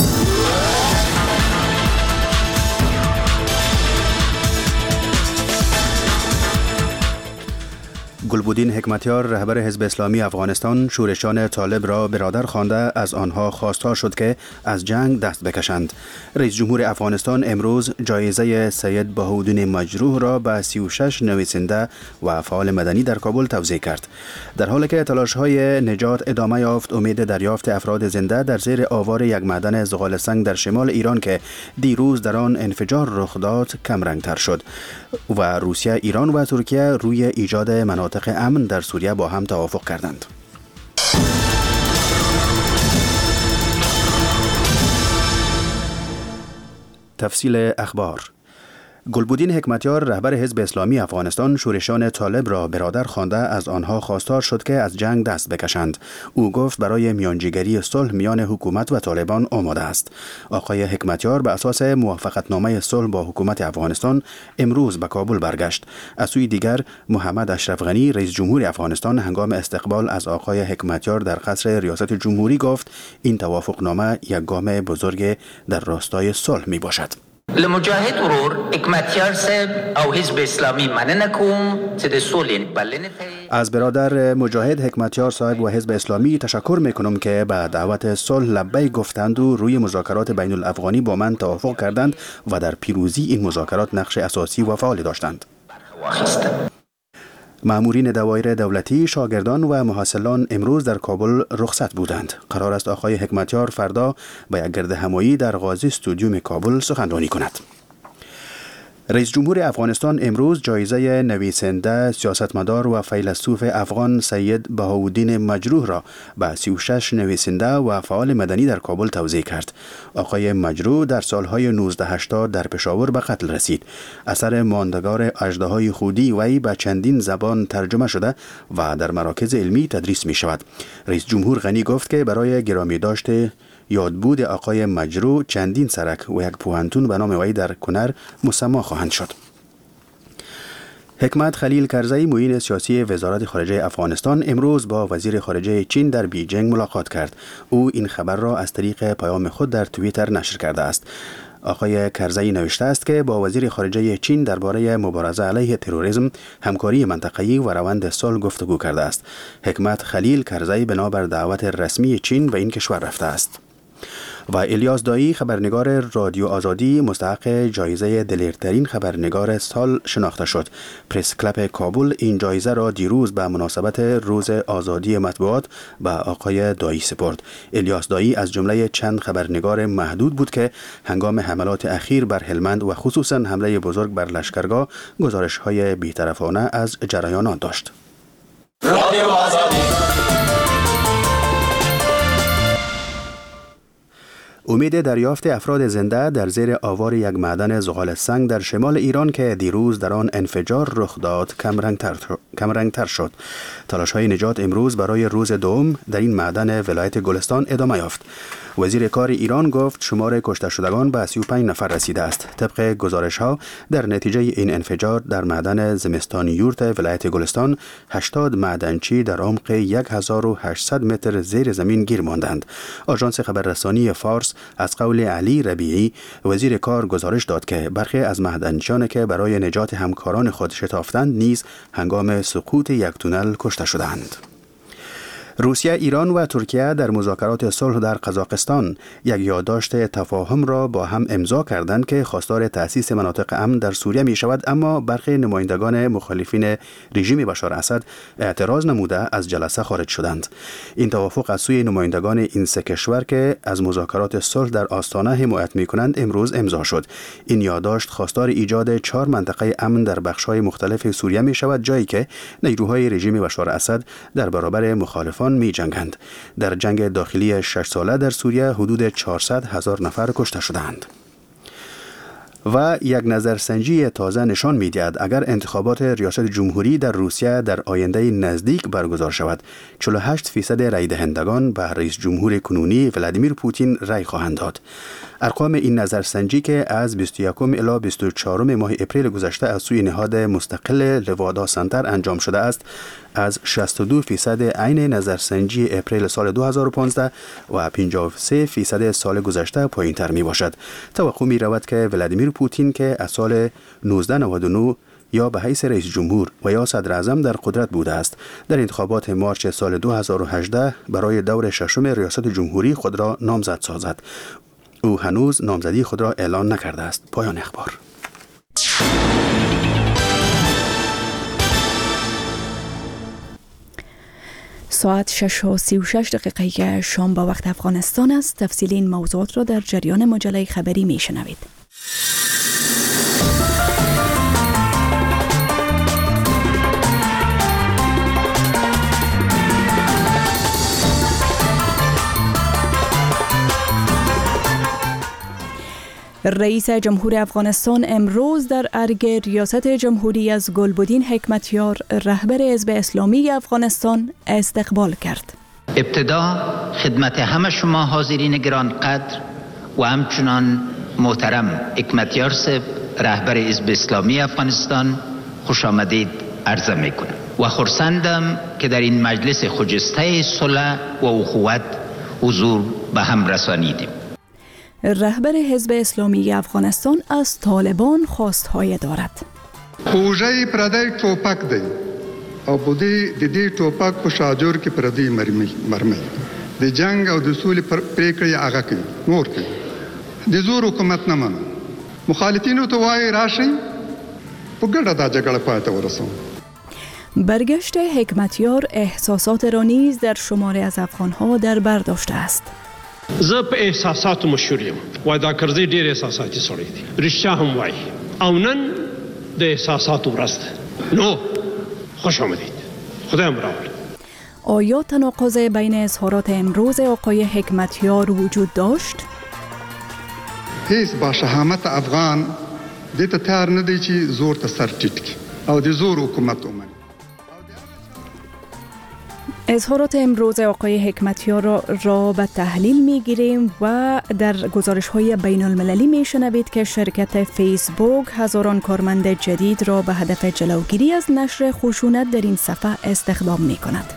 گلبدین حکمتیار رهبر حزب اسلامی افغانستان شورشان طالب را برادر خوانده از آنها خواستار شد که از جنگ دست بکشند. رئیس جمهور افغانستان امروز جایزه سید بهاءالدین مجروح را به سی و شش نویسنده و فعال مدنی در کابل توزیع کرد. در حالی که تلاش‌های نجات ادامه یافت، امید دریافت افراد زنده در زیر آوار یک معدن زغال سنگ در شمال ایران که دیروز در آن انفجار رخ داد کم رنگ‌تر شد و روسیه، ایران و ترکیه روی ایجاد مناطق امن در سوریه با هم توافق کردند. تفصیل اخبار. گلبدین حکمتیار رهبر حزب اسلامی افغانستان شورشان طالب را برادر خوانده از آنها خواستار شد که از جنگ دست بکشند. او گفت برای میانجیگری صلح میان حکومت و طالبان آماده است. آقای حکمتیار به اساس موافقتنامه صلح با حکومت افغانستان امروز به کابل برگشت. از سوی دیگر محمد اشرف غنی رئیس جمهور افغانستان هنگام استقبال از آقای حکمتیار در قصر ریاست جمهوری گفت این توافقنامه یک گام بزرگ در راستای صلح می باشد. لمجاهد ورور حکمتیار صاحب او حزب اسلامی مننه کوم چې د سولې بلنه از برادر مجاهد حکمتیار صاحب و حزب اسلامی تشکر میکنم که به دعوت صلح لبیک گفتند و روی مذاکرات بین الافغانی با من توافق کردند و در پیروزی این مذاکرات نقش اساسی و فعال داشتند. مامورین دوایر دولتی، شاگردان و محصلان امروز در کابل رخصت بودند. قرار است آقای حکمتیار فردا به یک گرد همایی در قاضی استودیوم کابل سخنرانی کند. رئیس جمهور افغانستان امروز جایزه نویسنده، سیاستمدار و فیلسوف افغان سید بهاءالدین مجروح را به سی و شش نویسنده و فعال مدنی در کابل توزیع کرد. آقای مجروح در سالهای نوزده هشتاد در پشاور به قتل رسید. اثر ماندگار اژدهای خودی وی به چندین زبان ترجمه شده و در مراکز علمی تدریس می شود. رئیس جمهور غنی گفت که برای گرامی داشته یادبود آقای مجروح چندین سرک و یک پوهنتون به نام وی در کنر مسما خواهند شد. حکمت خلیل کرزی معین سیاسی وزارت خارجه افغانستان امروز با وزیر خارجه چین در بیجینگ ملاقات کرد. او این خبر را از طریق پیام خود در توییتر نشر کرده است. آقای کرزی نوشته است که با وزیر خارجه چین درباره مبارزه علیه تروریسم، همکاری منطقه‌ای و روند صلح گفتگو کرده است. حکمت خلیل کرزی بنابر دعوت رسمی چین به این کشور رفته است. و الیاس دایی خبرنگار رادیو آزادی مستحق جایزه دلیرترین خبرنگار سال شناخته شد. پرس کلب کابل این جایزه را دیروز به مناسبت روز آزادی مطبوعات به آقای دایی سپرد. الیاس دایی از جمله چند خبرنگار محدود بود که هنگام حملات اخیر بر هلمند و خصوصا حمله بزرگ بر لشکرگاه گزارش‌های بی‌طرفانه از جریانات داشت. رادیو آزادی. امید دریافت افراد زنده در زیر آوار یک معدن زغال سنگ در شمال ایران که دیروز در آن انفجار رخ داد کم رنگ تر شد. تلاش های نجات امروز برای روز دوم در این معدن ولایت گلستان ادامه یافت. وزیر کار ایران گفت شمار کشته شدگان به سی و پنج نفر رسیده است. طبق گزارش ها در نتیجه این انفجار در معدن زمستانی یورت ولایت گلستان هشتاد معدنچی در عمق هزار و هشتصد متر زیر زمین گیر ماندند. آژانس خبررسانی فارس از قول علی ربیعی وزیر کار گزارش داد که برخی از معدنچیان که برای نجات همکاران خود شتافتند نیز هنگام سقوط یک تونل کشته شدند. روسیه، ایران و ترکیه در مذاکرات صلح در قزاقستان یک یادداشت تفاهم را با هم امضا کردند که خواستار تأسیس مناطق امن در سوریه می شود، اما برخی نمایندگان مخالفین رژیم بشار اسد اعتراض نموده از جلسه خارج شدند. این توافق از سوی نمایندگان این سه کشور که از مذاکرات صلح در آستانه حمایت می کنند امروز امضا شد. این یادداشت خواستار ایجاد چهار منطقه امن در بخش‌های مختلف سوریه می شود، جایی که نیروهای رژیم بشار اسد در برابر مخالفان می جنگند. در جنگ داخلی شش ساله در سوریه حدود چهارصد هزار نفر کشته شدند. و یک نظرسنجی تازه نشان می‌دهد اگر انتخابات ریاست جمهوری در روسیه در آینده نزدیک برگزار شود، چهل و هشت فیصد رای دهندگان به رئیس جمهور کنونی ولادیمیر پوتین رای خواهند داد. ارقام این نظرسنجی که از بیست و یکم الی بیست و چهارم ماه اپریل گذشته از سوی نهاد مستقل لوادا سنتر انجام شده است، از شصت و دو فیصد عین نظرسنجی اپریل سال دو هزار و پانزده و پنجاه و سه فیصد سال گذشته پایین‌تر می باشد. توقع می رود که ولادیمیر پوتین که از سال نوزده نود و نه یا به حیث رئیس جمهور و یا صدر اعظم در قدرت بوده است، در انتخابات مارچ سال دو هزار و هجده برای دور ششم ریاست جمهوری خود را نامزد سازد. او هنوز نامزدی خود را اعلان نکرده است. پایان اخبار. ساعت شش و سی و شش دقیقه شام با وقت افغانستان است. تفصیل این موضوعات را در جریان مجله خبری می شنوید. رئیس جمهور افغانستان امروز در ارگ ریاست جمهوری از گلبدین حکمتیار رهبر حزب اسلامی افغانستان استقبال کرد. ابتدا خدمت همه شما حاضرین گرانقدر و همچنان محترم حکمتیار صاحب رهبر حزب اسلامی افغانستان خوش آمدید عرض میکنم و خرسندم که در این مجلس خجسته صلح و اخوت حضور به هم رسانیدیم. رهبر حزب اسلامی افغانستان از طالبان خواستهای دارد. خوژه پردی ټوپک دی او بودی د دې ټوپک په شاجور کې پردی مرمي مرمي د جنگ او د سولې پریکړې هغه کوي نور کوي د زور حکومت نه منو مخالفینو ته وایي راشي په ګډه دا جګړه پای ته ورسوم. برگشت حکمتیار احساسات را نیز در شماره از افغانها در بر داشته است. زه په احساساتو مشهور یم و دا کرزی ډیر احساساتي سړی دی، رښتیا هم وایي او نن د احساساتو ورځ ده. نو خوش آمدید، خدایم راول. آیا تناقض بین اظهارات امروز آقای حکمتیار وجود داشت؟ هیڅ با شهامت افغان دې ته تیار نه دی چې زور ته سر ټیټ کړي او د زور حکومت ومني. اظهارات امروز آقای حکمتیار را, را به تحلیل می گیریم و در گزارش های بین المللی می شنوید که شرکت فیسبوک هزاران کارمند جدید را به هدف جلوگیری از نشر خشونت در این صفحه استخدام می کند.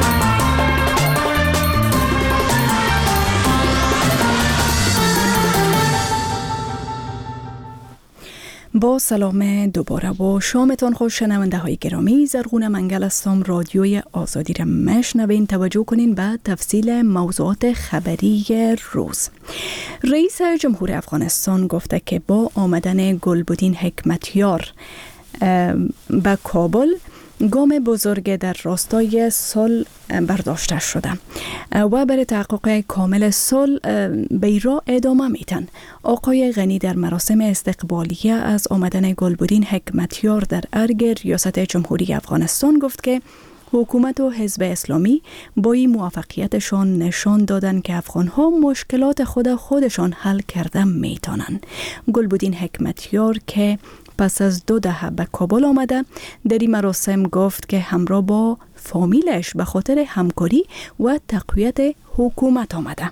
با سلام دوباره و شامتان خوش شنونده های گرامی. زرغون منگل هستم. رادیوی آزادی را مشنوین. توجه کنین به تفصیل موضوعات خبری روز. رئیس جمهور افغانستان گفته که با آمدن گلبدین حکمتیار به کابل گام بزرگ در راستای صلح برداشته شده و برای تحقق کامل صلح به راه ادامه میدن. آقای غنی در مراسم استقبالیه از آمدن گلبدین حکمتیار در ارگ ریاست جمهوری افغانستان گفت که حکومت و حزب اسلامی با این موفقیتشان نشان دادن که افغانها مشکلات خود خودشان حل کرده میتونن. گلبدین حکمتیار که پس از دو دهه به کابل آمده در این مراسم گفت که همراه با فامیلش به خاطر همکاری و تقویت حکومت آمده.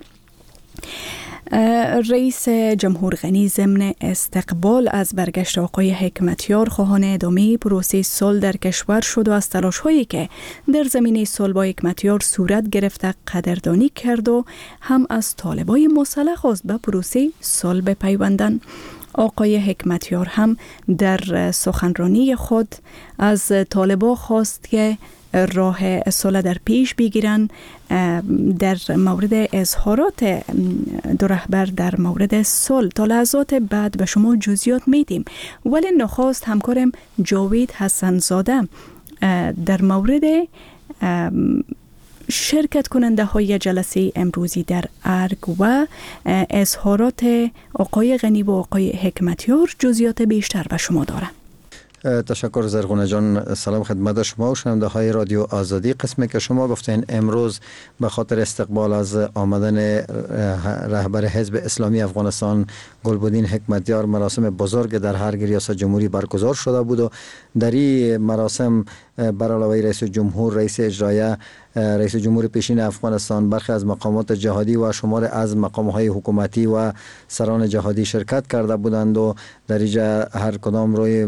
رئیس جمهور غنی ضمن استقبال از برگشت آقای حکمتیار خواهان ادامه پروسه صلح در کشور شد و از تلاش‌هایی که در زمینه صلح با حکمتیار صورت گرفته قدردانی کرد و هم از طالبای مسلح خواست به پروسه صلح بپیوندند. آقای حکمتیار هم در سخنرانی خود از طالبا خواست که راه صلح در پیش بگیرن. در مورد اظهارات دو رهبر در مورد صلح تا لحظات بعد به شما جزئیات میدیم، ولی نخست همکارم جاوید حسن زاده در مورد شرکت کننده های جلسه امروزی در ارگ و اظهارات آقای غنی و آقای حکمتیار جزئیات بیشتر به شما دارم. تشکر زرغونه جان. سلام خدمت شما و شنونده های رادیو آزادی. قسمی که شما گفتین امروز به خاطر استقبال از آمدن رهبر حزب اسلامی افغانستان گلبدین حکمتیار مراسم بزرگ در هر ریاست جمهوری برگزار شده بود و در این مراسم بر علاوه رئیس جمهور، رئیس اجرایه، رئیس جمهور پیشین افغانستان، برخی از مقامات جهادی و شمار از مقامهای حکومتی و سران جهادی شرکت کرده بودند و در اینجا هر کدام روی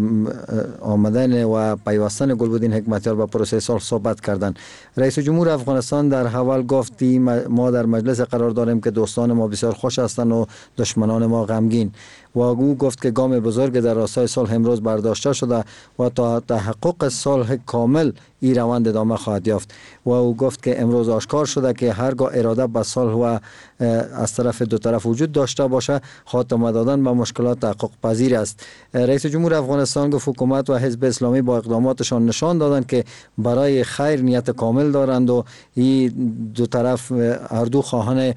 آمدن و پیوستن گلبدین حکمتیار به پروسه صلح صحبت کردند. رئیس جمهور افغانستان در حوال گفت ما در مجلس قرار داریم که دوستان ما بسیار خوش هستند و دشمنان ما غمگین، و او گفت که گام بزرگ در راستای صلح امروز برداشته شده و تا تحقق صلح کامل این روند ادامه خواهد یافت. و او گفت که امروز آشکار شده که هرگاه اراده به صلح و از طرف دو طرف وجود داشته باشه، خاتمه دادن به مشکلات تحقق پذیر است. رئیس جمهور افغانستان گفت حکومت و حزب اسلامی با اقداماتشان نشان دادند که برای خیر نیت کامل دارند و این دو طرف هر دو خواهان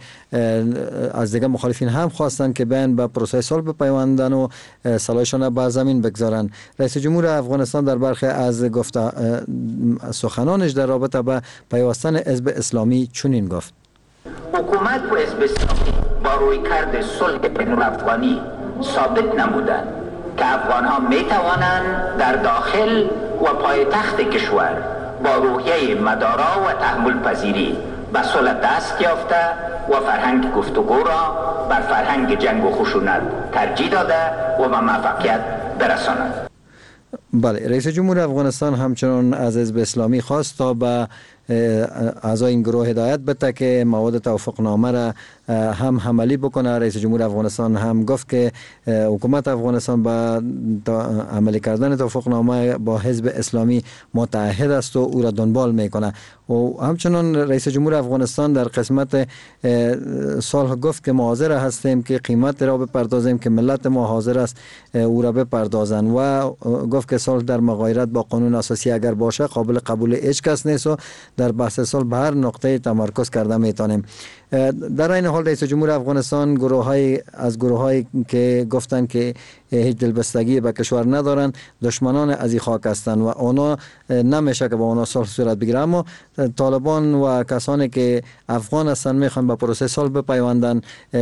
از دیگر مخالفین هم خواستند که بیان به پروسه صلح بپیوندن و صلاحشان بر زمین بگذارند. رئیس جمهور افغانستان در برخی از گفته سخنانش در رابطه با پیوستن حزب اسلامی چنین گفت: حکومت و حزب اسلامی با رویکرد صلح بین الافغانی ثابت نمودند که افغانها می توانند در داخل و پایتخت کشور با روحیه مدارا و تحمل پذیری به صلح دست یافته و فرهنگ گفتگو را بر فرهنگ جنگ و خشونت ترجیح داده و به موفقیت برسانند. بله، رئیس جمهور افغانستان همچنان از حزب اسلامی خواست تا به اعضای این گروه هدایت بده که مواد توافقنامه را هم عملی بکنه. رئیس جمهور افغانستان هم گفت که حکومت افغانستان با عملی کردن توافقنامه با حزب اسلامی متعهد است و او را دنبال میکنه. و همچنان رئیس جمهور افغانستان در قسمت صلح گفت که ما حاضر هستیم که قیمت را بپردازیم که ملت ما حاضر است او را بپردازند و گفت که صلح در مغایرت با قانون اساسی اگر باشه قابل قبول هیچ کس نیست و در بحث صلح به هر نقطه تمرکز کرده میتونیم. در این حال رئیس جمهور افغانستان گروه‌های از گروه‌هایی که گفتند که هیچ دلبستگی به کشور ندارند دشمنان از این خاک هستند و اونا نمیشه که با اونا صلح صورت بگیره، اما طالبان و کسانی که افغان هستند میخوان به پروسه صلح بپیوندن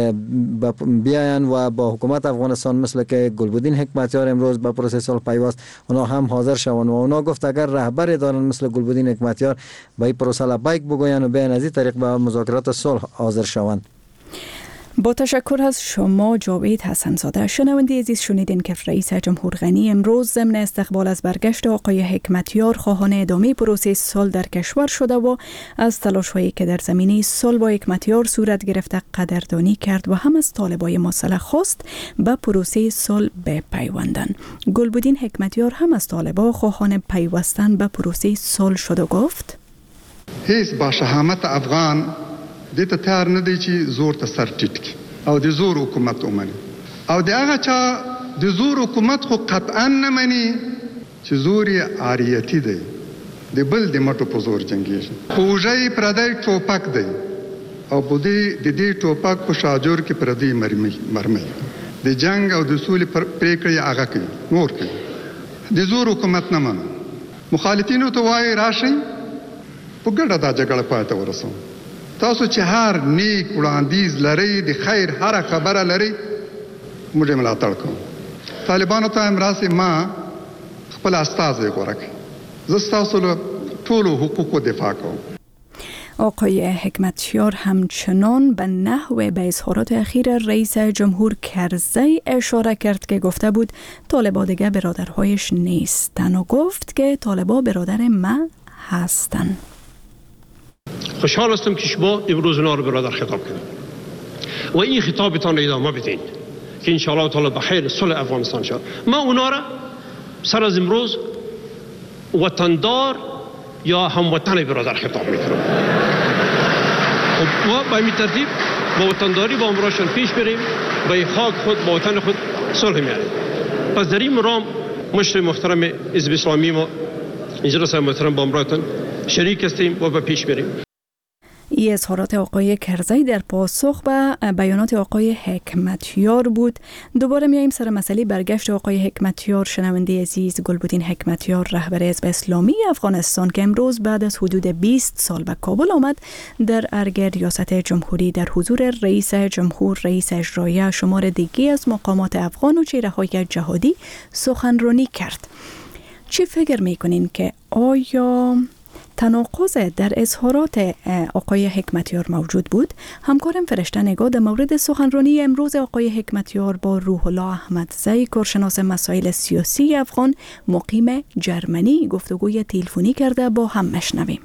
بیاین و با حکومت افغانستان مثل که گلبدین حکمتیار امروز به پروسه صلح پیوست اونا هم حاضر شوند. و اونا گفت اگر رهبری دارن مثل گلبدین حکمتیار به این پروسه لبیک بگوین و بیان از این طریق به مذاکرات صلح حاضر شوند. با تشکر از شما جاوید حسن زاده. شنونده عزیز شنیدین که رئیس جمهور غنی امروز ضمن استقبال از برگشت آقای حکمتیار خواهان ادامه پروسه صلح در کشور شده و از تلاش‌هایی که در زمینه صلح با حکمتیار صورت گرفته قدردانی کرد و هم از طالبای مسلح خواست به پروسه صلح بپیوندند. گلبدین حکمتیار هم از طالبا خواهان پیوستن به پروسه صلح شد و گفت: هیڅ با شهامت افغان دته تیار نه دی چې زور ته سر ټیټ کی او د زور حکومت ومني او د هغه چا د زور حکومت خو قطعا نه مني چې زور یې عاریتی دی د بل د مټو په زور جنګیږي. خوږی پردی ټوپک دی او په دې د دې ټوپک په شاجور کې پردی مرمۍ د جنگ او د سولې پریکړې هغه کوي نور کوي. د زور حکومت نه منو. مخالفینو ته وایي راشئ په ګډه دا جګړه پای ته ورسوم. تاسو چې هر نیک وړاندیز لري، د خیر هر خبره لري، موږ ملاتړ کوو. طالبانو ته امراسي ما خپل استازی غوړه کړ. زه ستاسو له ټولو حقوقو دفاع کوم. آقای حکمتیار همچنان به نحو به اظهارات اخیر رئیس جمهور کرزی اشاره کرد که گفته بود طالبان دیگه برادرهایش نیستن و گفت که طالبان برادر ما هستن. خوشحال هستم که شما امروز اونا رو برادر خطاب کنید و این خطابتان ادامه بدین که انشاءالله تعالی به خیر صلح افغانستان شد. ما اونا را سر از امروز وطندار یا هموطن برادر خطاب میکنم و به این ترتیب با وطنداری با امراشان پیش بریم، به خاک خود با وطن خود صلح میاریم. پس در این مرام مشر محترم حزب اسلامی ما اجلاس محترم با امراتان شریک هستیم و به پیش بریم. این اظهارات آقای کرزی در پاسخ به بیانات آقای حکمتیار بود. دوباره میایم سر مسئله برگشت آقای حکمتیار. شنونده عزیز، گلبدین حکمتیار رهبر حزب اسلامی افغانستان که امروز بعد از حدود بیست سال به کابل آمد، در ارگ ریاست جمهوری در حضور رئیس جمهور، رئیس اجرایی شمار دیگه از مقامات افغان و چهره‌های جهادی سخنرانی کرد. چی فکر میکنین که آیا تناقض در اظهارات آقای حکمتیار موجود بود؟ همکارم فرشته نگاه در مورد سخنرانی امروز آقای حکمتیار با روح الله احمدزی، کارشناس مسائل سیاسی افغان مقیم جرمنی، گفتگوی تلفنی کرده. با هم مشنویم.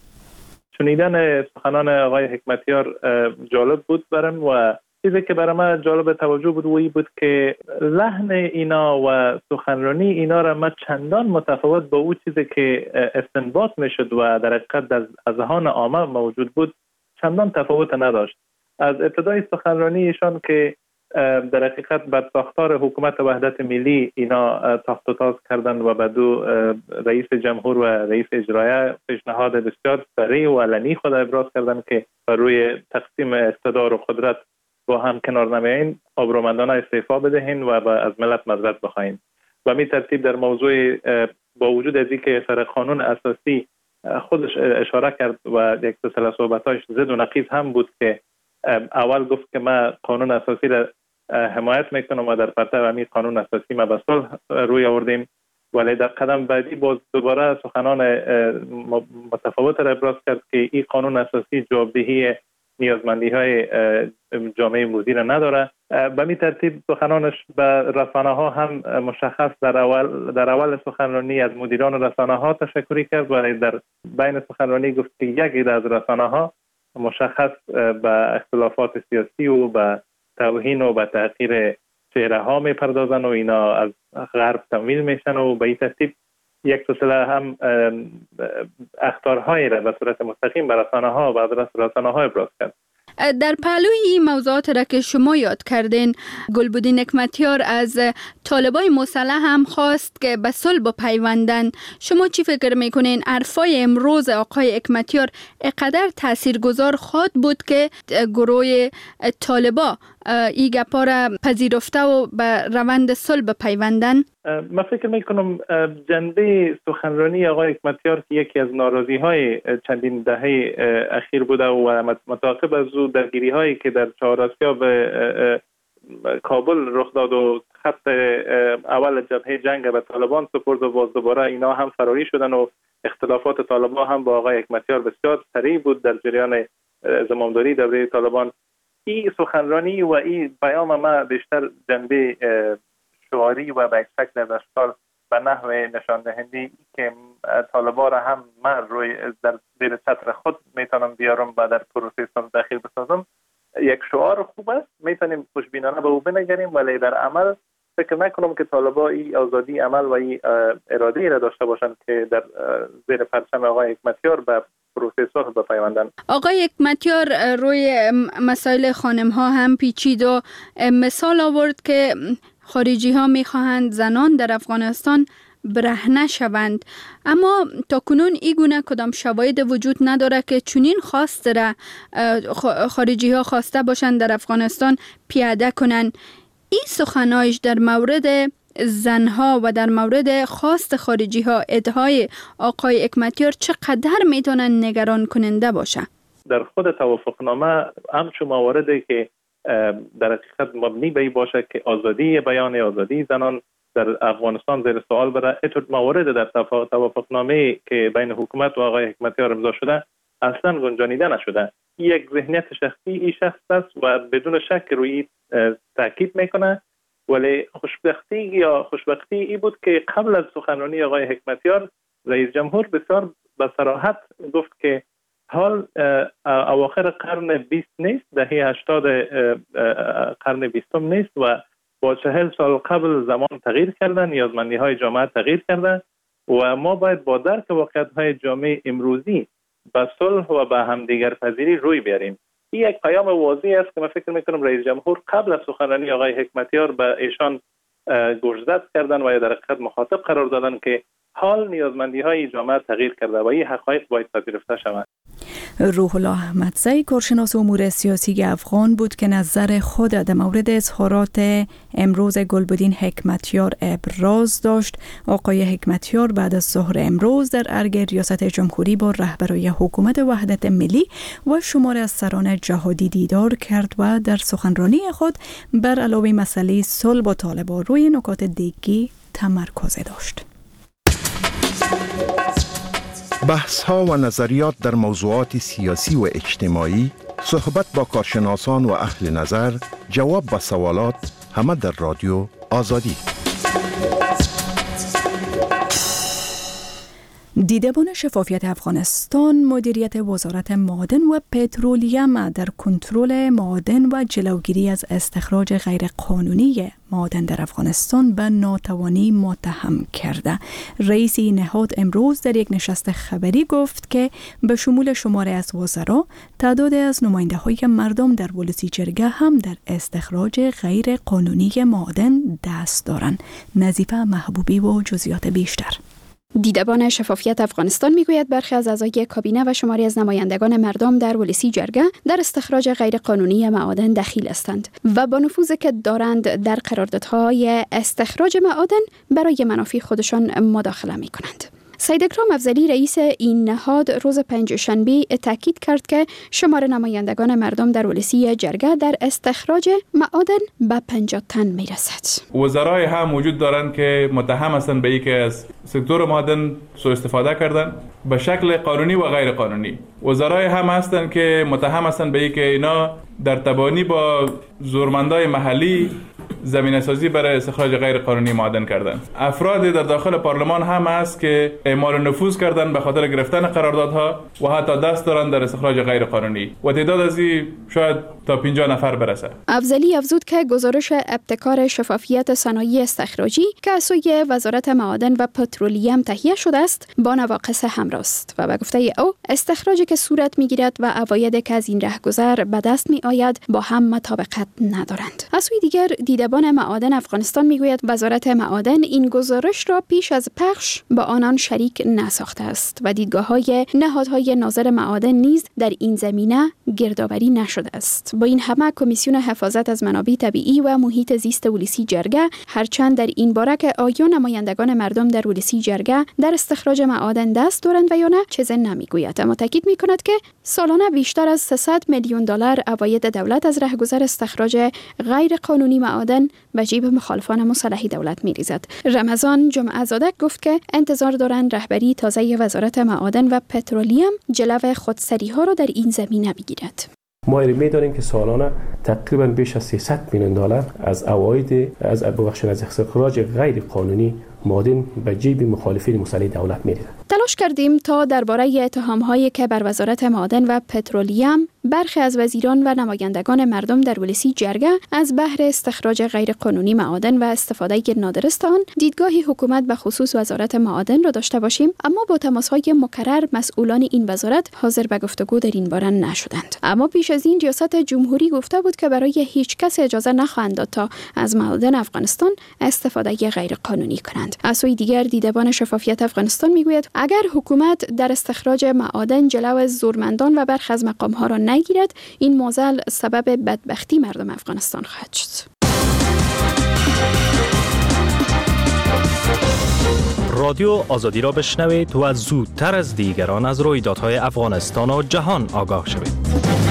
شنیدن سخنان آقای حکمتیار جالب بود برام و چیزی که برای من جالب توجه بود وی بود که لحن اینا و سخنرانی اینا را من چندان متفاوت با اون چیزی که استنباط میشد و در حقیقت در اذهان عامه موجود بود چندان تفاوت نداشت. از ابتدای سخنرانی ایشان که در حقیقت بر ساختار حکومت وحدت ملی اینا تاخت و تاز کردند و به دو رئیس جمهور و رئیس اجرایی پیشنهاد بسیار صریح و علنی خود ابراز کردند که روی تقسیم اقتدار و قدرت با هم کنار نمیایین، آبرومندانه استعفا بدهین و از ملت معذرت بخواین. و می ترتیب در موضوع با وجود از اینکه سر قانون اساسی خودش اشاره کرد و یک سلسله صحبتاش ضد و نقیض هم بود که اول گفت که ما قانون اساسی را حمایت میکنم و در پرتو همین قانون اساسی ما به صلح روی آوردیم، ولی در قدم بعدی باز دوباره سخنان متفاوت را ابراز کرد که این قانون اساسی جوابدهی نیازمندی های جامعه امروزی را نداره. به می ترتیب سخنانش به رسانه ها هم مشخص در اول در اول سخنرانی از مدیران رسانه ها تشکری کرد و در بین سخنرانی گفت که یکی از رسانه ها مشخص به اختلافات سیاسی و به توهین و به تحقیر چهره ها می پردازن و اینا از غرب تمویل میشن و به این ترتیب یک سلسله هم اخطارهایی را به صورت مستقیم به رسانه ها و از رسانه ها ابراز کرد. در پهلوی این موضوعات را که شما یاد کردین، گلبدین حکمتیار از طالبای مسلح هم خواست که به صلح بپیوندن. شما چی فکر میکنین حرفای امروز آقای حکمتیار اقدر تاثیرگذار خواهد بود که گروه طالبا این گپا را پذیرفته و به روند صلح بپیوندن؟ من فکر میکنم جنبه سخنرانی آقای حکمتیار که یکی از ناراضی های چندین دهه اخیر بوده و متعاقب از او درگیری هایی که در چهارآسیا به کابل رخ داد و خط اول جبهه جنگ به طالبان سپرد و باز دوباره اینا هم فراری شدن و اختلافات طالبان هم با آقای حکمتیار بسیار سریع بود در جریان زمامداری دوره طالبان. این سخنرانی و این پیام ما بیشتر جنبه شعاری و به شکل دستال به نحو نشان دهنده که طالبان را هم من روی در زیر چتر خود میتونم بیارم و در پروسه صلح داخل بسازم. یک شعار خوب است، میتونیم خوشبینانه به او بنگریم، ولی در عمل فکر نکنم که طالبان این آزادی عمل و این اراده را داشته باشند که در زیر پرچم آقای حکمتیار به پروسه صلح بپیوندند. آقای حکمتیار روی مسائل خانم ها هم پیچید و مثال آورد که خارجی ها میخواهند زنان در افغانستان برهنه شوند، اما تا کنون این گونه کدام شواهد وجود نداره که چنین خواست را خارجی ها خواسته باشند در افغانستان پیاده کنند. این سخنایش در مورد زنها و در مورد خواست خارجی ها ادعای آقای حکمتیار چقدر میتونن نگران کننده باشه؟ در خود توافقنامه همچو مواردی که در حقیقت مبنی به باشه که آزادی بیان، آزادی زنان در افغانستان زیر سوال بره، اینطور موارد در توافقنامه که بین حکومت و آقای حکمتیار امضا شده اصلا گنجانیده نشده. یک ذهنیت شخصی این شخص است و بدون شک روی تاکید میکنه، ولی خوشبختی یا خوشبختی ای بود که قبل از سخنرانی آقای حکمتیار رئیس جمهور بسیار به صراحت گفت که حال اواخر قرن بیست نیست، دهه هشتاد قرن بیستم نیست و با چهل سال قبل زمان تغییر کرده، نیازمندی های جامعه تغییر کرده و ما باید با درک واقعیت های جامعه امروزی به صلح و به همدیگر پذیری روی بیاریم. این یک پیام واضح است که من فکر میکنم رئیس جمهور قبل از سخنرانی آقای حکمتیار به ایشان گوشزد کردن و یا در حقیقت مخاطب قرار دادن که حال نیازمندی های جامعه تغییر کرده و این حقایق باید پذیرفته شود. روح الله احمدزی، کارشناس امور سیاسی افغان بود که نظر خود در مورد اظهارات امروز گلبدین حکمتیار ابراز داشت. آقای حکمتیار بعد از ظهر امروز در ارگ ریاست جمهوری با رهبرای حکومت وحدت ملی و شمار از سران جهادی دیدار کرد و در سخنرانی خود بر علاوه مسئله صلح با طالبان روی نکات دیگی تمرکز داشت. بحث ها و نظریات در موضوعات سیاسی و اجتماعی، صحبت با کارشناسان و اهل نظر، جواب به سوالات، همه در رادیو آزادی. دیدبان شفافیت افغانستان مدیریت وزارت معادن و پترولیم در کنترل معادن و جلوگیری از استخراج غیرقانونی معادن در افغانستان به ناتوانی متهم کرده. رئیس نهاد امروز در یک نشست خبری گفت که به شمول شماره از وزرا، تعداد از نماینده های مردم در ولسی جرگه هم در استخراج غیر قانونی معادن دست دارند. نظیفه محبوبی و جزئیات بیشتر. دیدبان شفافیت افغانستان میگوید برخی از اعضای کابینه و شماری از نمایندگان مردم در ولسی جرگه در استخراج غیرقانونی معادن دخیل هستند و با نفوذی که دارند در قراردادهای استخراج معادن برای منافع خودشان مداخله میکنند. سید اکرام افضلی رئیس این نهاد روز پنجشنبه تاکید کرد که شمار نمایندگان مردم در ولسی جرگه در استخراج معادن به پنجاه تن میرسد. وزرای هم موجود دارند که متهم هستند به اینکه از سکتور معادن سوء استفاده کردن به شکل قانونی و غیر قانونی. وزرای هم هستند که متهم هستند به اینکه اینا در تبانی با زورمندای محلی زمینه سازی برای استخراج غیر قانونی معادن کردن. افراد در داخل پارلمان هم هست که اعمال نفوذ کردن به خاطر گرفتن قراردادها و حتی دست دارن در استخراج غیر قانونی و تعداد از این شاید تا پنجاه نفر برسه. افضلی افزود که گزارش ابتکار شفافیت صنایع استخراجی که از سوی وزارت معادن و پترولیم تهیه شده است با نواقص همراه است و به گفته او استخراجی که صورت میگیرد و عوایدی که از این رهگذر به دست می آید با هم مطابقت ندارند. از سوی دیگر دیدبان معادن افغانستان میگوید وزارت معادن این گزارش را پیش از پخش با آنان شریک نساخته است و دیدگاه‌های نهادهای ناظر معادن نیز در این زمینه گردآوری نشده است. با این همه کمیسیون حفاظت از منابع طبیعی و محیط زیست ولسی جرگه هرچند در این باره که آیا نمایندگان مردم در ولسی جرگه در استخراج معادن دست دارند و یا نه چیزی نمیگوید، اما تاکید میکند که سالانه بیشتر از سیصد میلیون دلار عواید دولت از رهگذر استخراج غیر قانونی معادن به جیب مخالفان مسلح دولت میریزد. رمضان جمعه زاده گفت که انتظار دارند رهبری تازه وزارت معادن و پترولیم جلو خودسری ها را در این زمینه بگیرد. ما می‌دانیم که سالانه تقریبا بیش از سیصد میلیون دلار از عواید از بخشن از استخراج غیر قانونی معادن به جیب مخالفین مسلح دولت می‌ریزد. تلاش کردیم تا درباره اتهام‌هایی که بر وزارت معادن و پترولیم برخی از وزیران و نمایندگان مردم در ولسی جرگه از بهر استخراج غیرقانونی معادن و استفاده نادرست آن دیدگاهی حکومت به خصوص وزارت معادن را داشته باشیم، اما با تماس‌های مکرر مسئولان این وزارت حاضر به گفتگو در این باره نشدند. اما پیش از این ریاست جمهوری گفته بود که برای هیچ کس اجازه نخواهند داد تا از معادن افغانستان استفاده غیرقانونی کنند. از سوی دیگر دیدبان شفافیت افغانستان میگوید اگر حکومت در استخراج معادن جلو زورمندان و برخی از مقام‌ها را نگیرد، این معضل سبب بدبختی مردم افغانستان خواهد شد. رادیو آزادی را بشنوید و زودتر از دیگران از رویدادهای افغانستان و جهان آگاه شوید.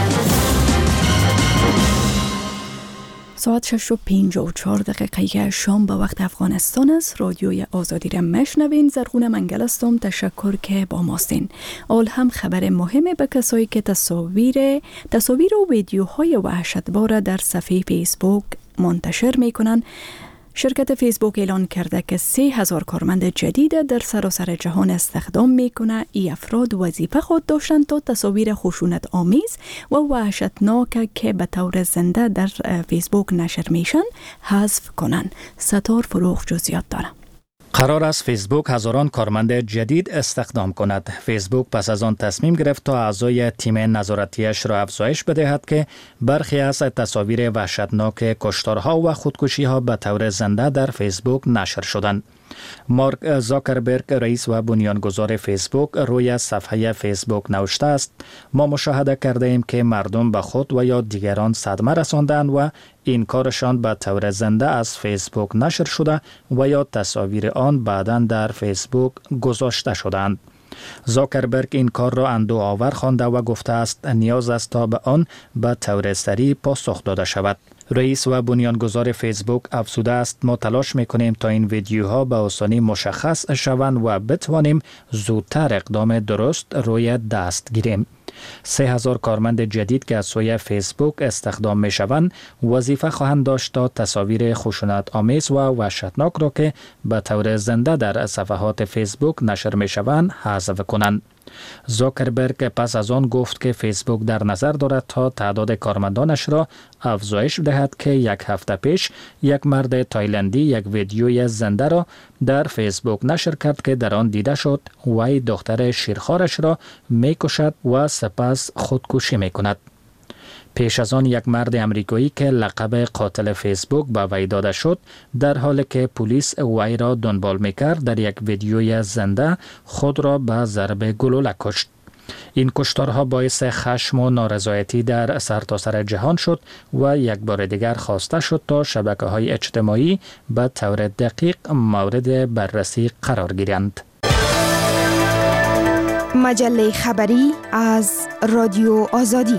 ساعت شش و پنج و چهار دقیقه شام به وقت افغانستان است. رادیوی آزادی را میشنوین. زرغون منگل هستم. تشکر که با ماستین. اول هم خبر مهمه به کسایی که تصاویر تصاویر و ویدیوهای وحشتبار در صفحه فیسبوک منتشر میکنن. شرکت فیسبوک اعلان کرده که سه هزار کارمند جدید در سراسر جهان استخدام میکنه. ای افراد وظیفه خود داشتن تا تصاویر خشونت آمیز و وحشتناک که به طور زنده در فیسبوک نشر میشن حذف کنن. ستار فروغ جزئیات داره. قرار است فیسبوک هزاران کارمند جدید استخدام کند. فیسبوک پس از آن تصمیم گرفت تا اعضای تیم نظارتیش را افزایش بدهد که برخی از تصاویر وحشتناک کشتارها و خودکشی‌ها به طور زنده در فیسبوک نشر شدند. مارک زاکربرگ رئیس و بنیانگذار فیسبوک روی صفحه فیسبوک نوشته است: ما مشاهده کرده ایم که مردم به خود و یا دیگران صدمه رساندند و این کارشان به طور زنده از فیسبوک نشر شده و یا تصاویر آن بعداً در فیسبوک گذاشته شدند. زاکربرگ این کار را اندوه آور خوانده و گفته است نیاز است تا به آن به طور سریع پاسخ داده شود. رئیس و بنیانگذار فیسبوک افزوده است: ما تلاش میکنیم تا این ویدیوها به آسانی مشخص شوند و بتوانیم زودتر اقدام درست روی دست گیریم. سه هزار کارمند جدید که از سوی فیسبوک استخدام می شوند وظیفه خواهند داشت تا تصاویر خشونت آمیز و وحشتناک را که به طور زنده در صفحات فیسبوک نشر می شوند حذف کنند. زاکربرگ پس از آن گفت که فیسبوک در نظر دارد تا تعداد کارمندانش را افزایش دهد که یک هفته پیش یک مرد تایلندی یک ویدیوی زنده را در فیسبوک نشر کرد که در آن دیده شد وی دختر شیرخوارش را میکشد و سپس خودکشی میکند. پیش از آن یک مرد امریکایی که لقب قاتل فیسبوک به وی داده شد در حالی که پلیس وی را دنبال میکرد در یک ویدیوی زنده خود را به ضرب گلوله کشت. این کشتارها باعث خشم و نارضایتی در سرتاسر جهان شد و یک بار دیگر خواسته شد تا شبکه‌های اجتماعی به طور دقیق مورد بررسی قرار گیرند. مجله خبری از رادیو آزادی.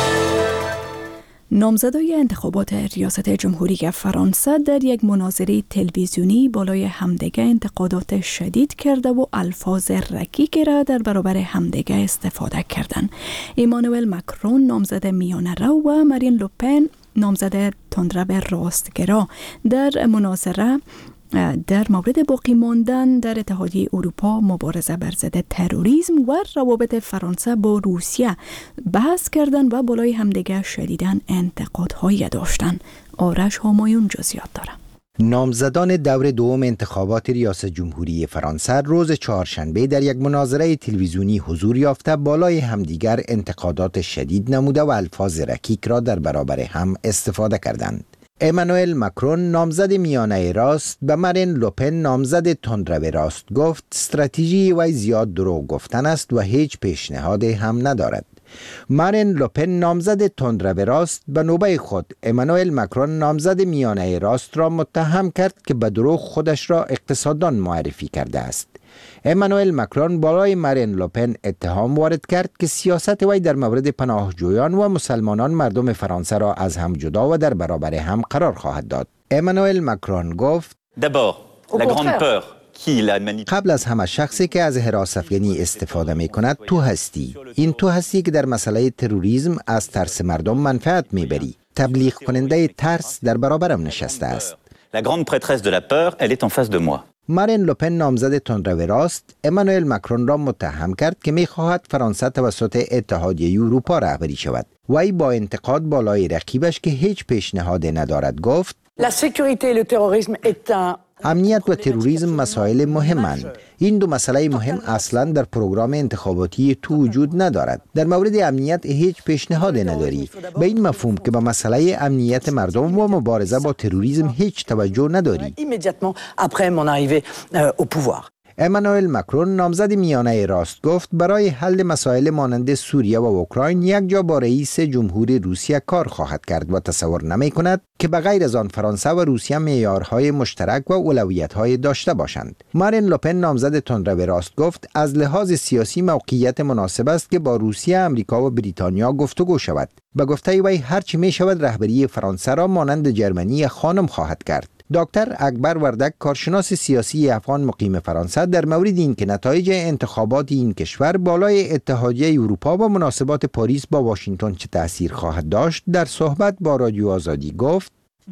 نامزدای انتخابات ریاست جمهوری فرانسه در یک مناظره تلویزیونی بالای همدیگه انتقادات شدید کرده و الفاظ رکیک را در برابر همدیگه استفاده کردند. ایمانوئل مکرون نامزد میانه رو و مارین لوپن نامزد تندرو راستگرا در مناظره در مورد باقی ماندن در اتحادیه اروپا، مبارزه بر ضد تروریسم و روابط فرانسه با روسیه بحث کردند و بالای همدیگر شدیداً انتقادهایی داشتند. آرش همایون جزئیات داره. نامزدان دور دوم انتخابات ریاست جمهوری فرانسه روز چهارشنبه در یک مناظره تلویزیونی حضور یافته بالای همدیگر انتقادات شدید نموده و الفاظ رکیک را در برابر هم استفاده کردند. ایمانوئل مکرون نامزد میانه راست به مارین لوپن نامزد تندرو راست گفت استراتژی وی زیاد دروغ گفتن است و هیچ پیشنهاد هم ندارد. مارین لوپن نامزد تندرو راست به نوبه خود ایمانوئل مکرون نامزد میانه راست را متهم کرد که به دروغ خودش را اقتصاددان معرفی کرده است. ایمانوئل مکرون بالای مارین لوپن اتهام وارد کرد که سیاست وی در مورد پناهجویان و مسلمانان مردم فرانسه را از هم جدا و در برابر هم قرار خواهد داد. ایمانوئل مکرون گفت: قبل از همه شخصی که از حراسافکنی استفاده می کند تو هستی. این تو هستی که در مسئله تروریسم از ترس مردم منفعت می بری. تبلیغ کننده ترس در برابرم نشسته است. La grande prêtresse de la peur, elle est en face de moi. مارین لوپن نامزد تندرو راست ایمانوئل مکرون را متهم کرد که می‌خواهد فرانسه توسط اتحادیه اروپا رهبری شود. وی با انتقاد بالای رقیبش که هیچ پیشنهاد ندارد گفت: La sécurité et le terrorisme est un امنیت و تروریسم مسائل مهمند. این دو مسئله مهم اصلا در پروگرام انتخاباتی تو وجود ندارد. در مورد امنیت هیچ پیشنهاد نداری. به این مفهوم که به مسئله امنیت مردم و مبارزه با تروریسم هیچ توجه نداری. امانوئل مکرون نامزد میانه راست گفت برای حل مسائل مانند سوریه و اوکراین یک جا با رئیس جمهور روسیه کار خواهد کرد و تصور نمی کند که به غیر از آن فرانسه و روسیه معیارهای مشترک و اولویت‌های داشته باشند. مارین لوپن نامزد تندرو راست گفت از لحاظ سیاسی موقعیت مناسب است که با روسیه، امریکا و بریتانیا گفتگو شود. به گفته وی هرچی می شود رهبری فرانسه را مانند جرمنی خانم خواهد کرد. دکتر اکبر وردک کارشناس سیاسی افغان مقیم فرانسه در مورد اینکه نتایج انتخابات این کشور بالای اتحادیه اروپا و مناسبات پاریس با واشنگتن چه تأثیر خواهد داشت در صحبت با رادیو آزادی گفت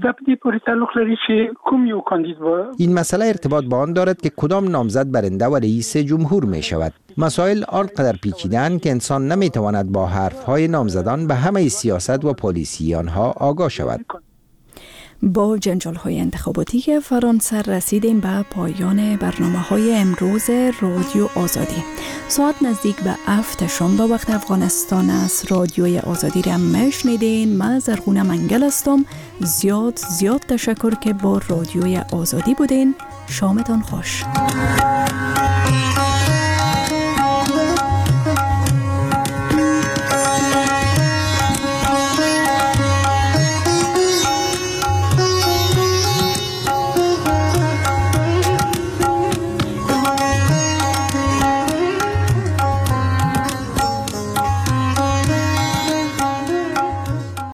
این مسئله ارتباط با آن دارد که کدام نامزد برنده و رئیس جمهور می شود. مسائل آنقدر پیچیده‌اند که انسان نمی تواند با حرفهای نامزدان به همه سیاست و پالیسی آنها آگاه شود. با جنجال های انتخاباتی که فرانسه رسیدیم به پایان برنامه های امروز رادیو آزادی. ساعت نزدیک به هفت شام به وقت افغانستان است. رادیوی آزادی را میشنیدین. من زرغونه منگل هستم. زیاد زیاد تشکر که با رادیوی آزادی بودین. شامتان خوش.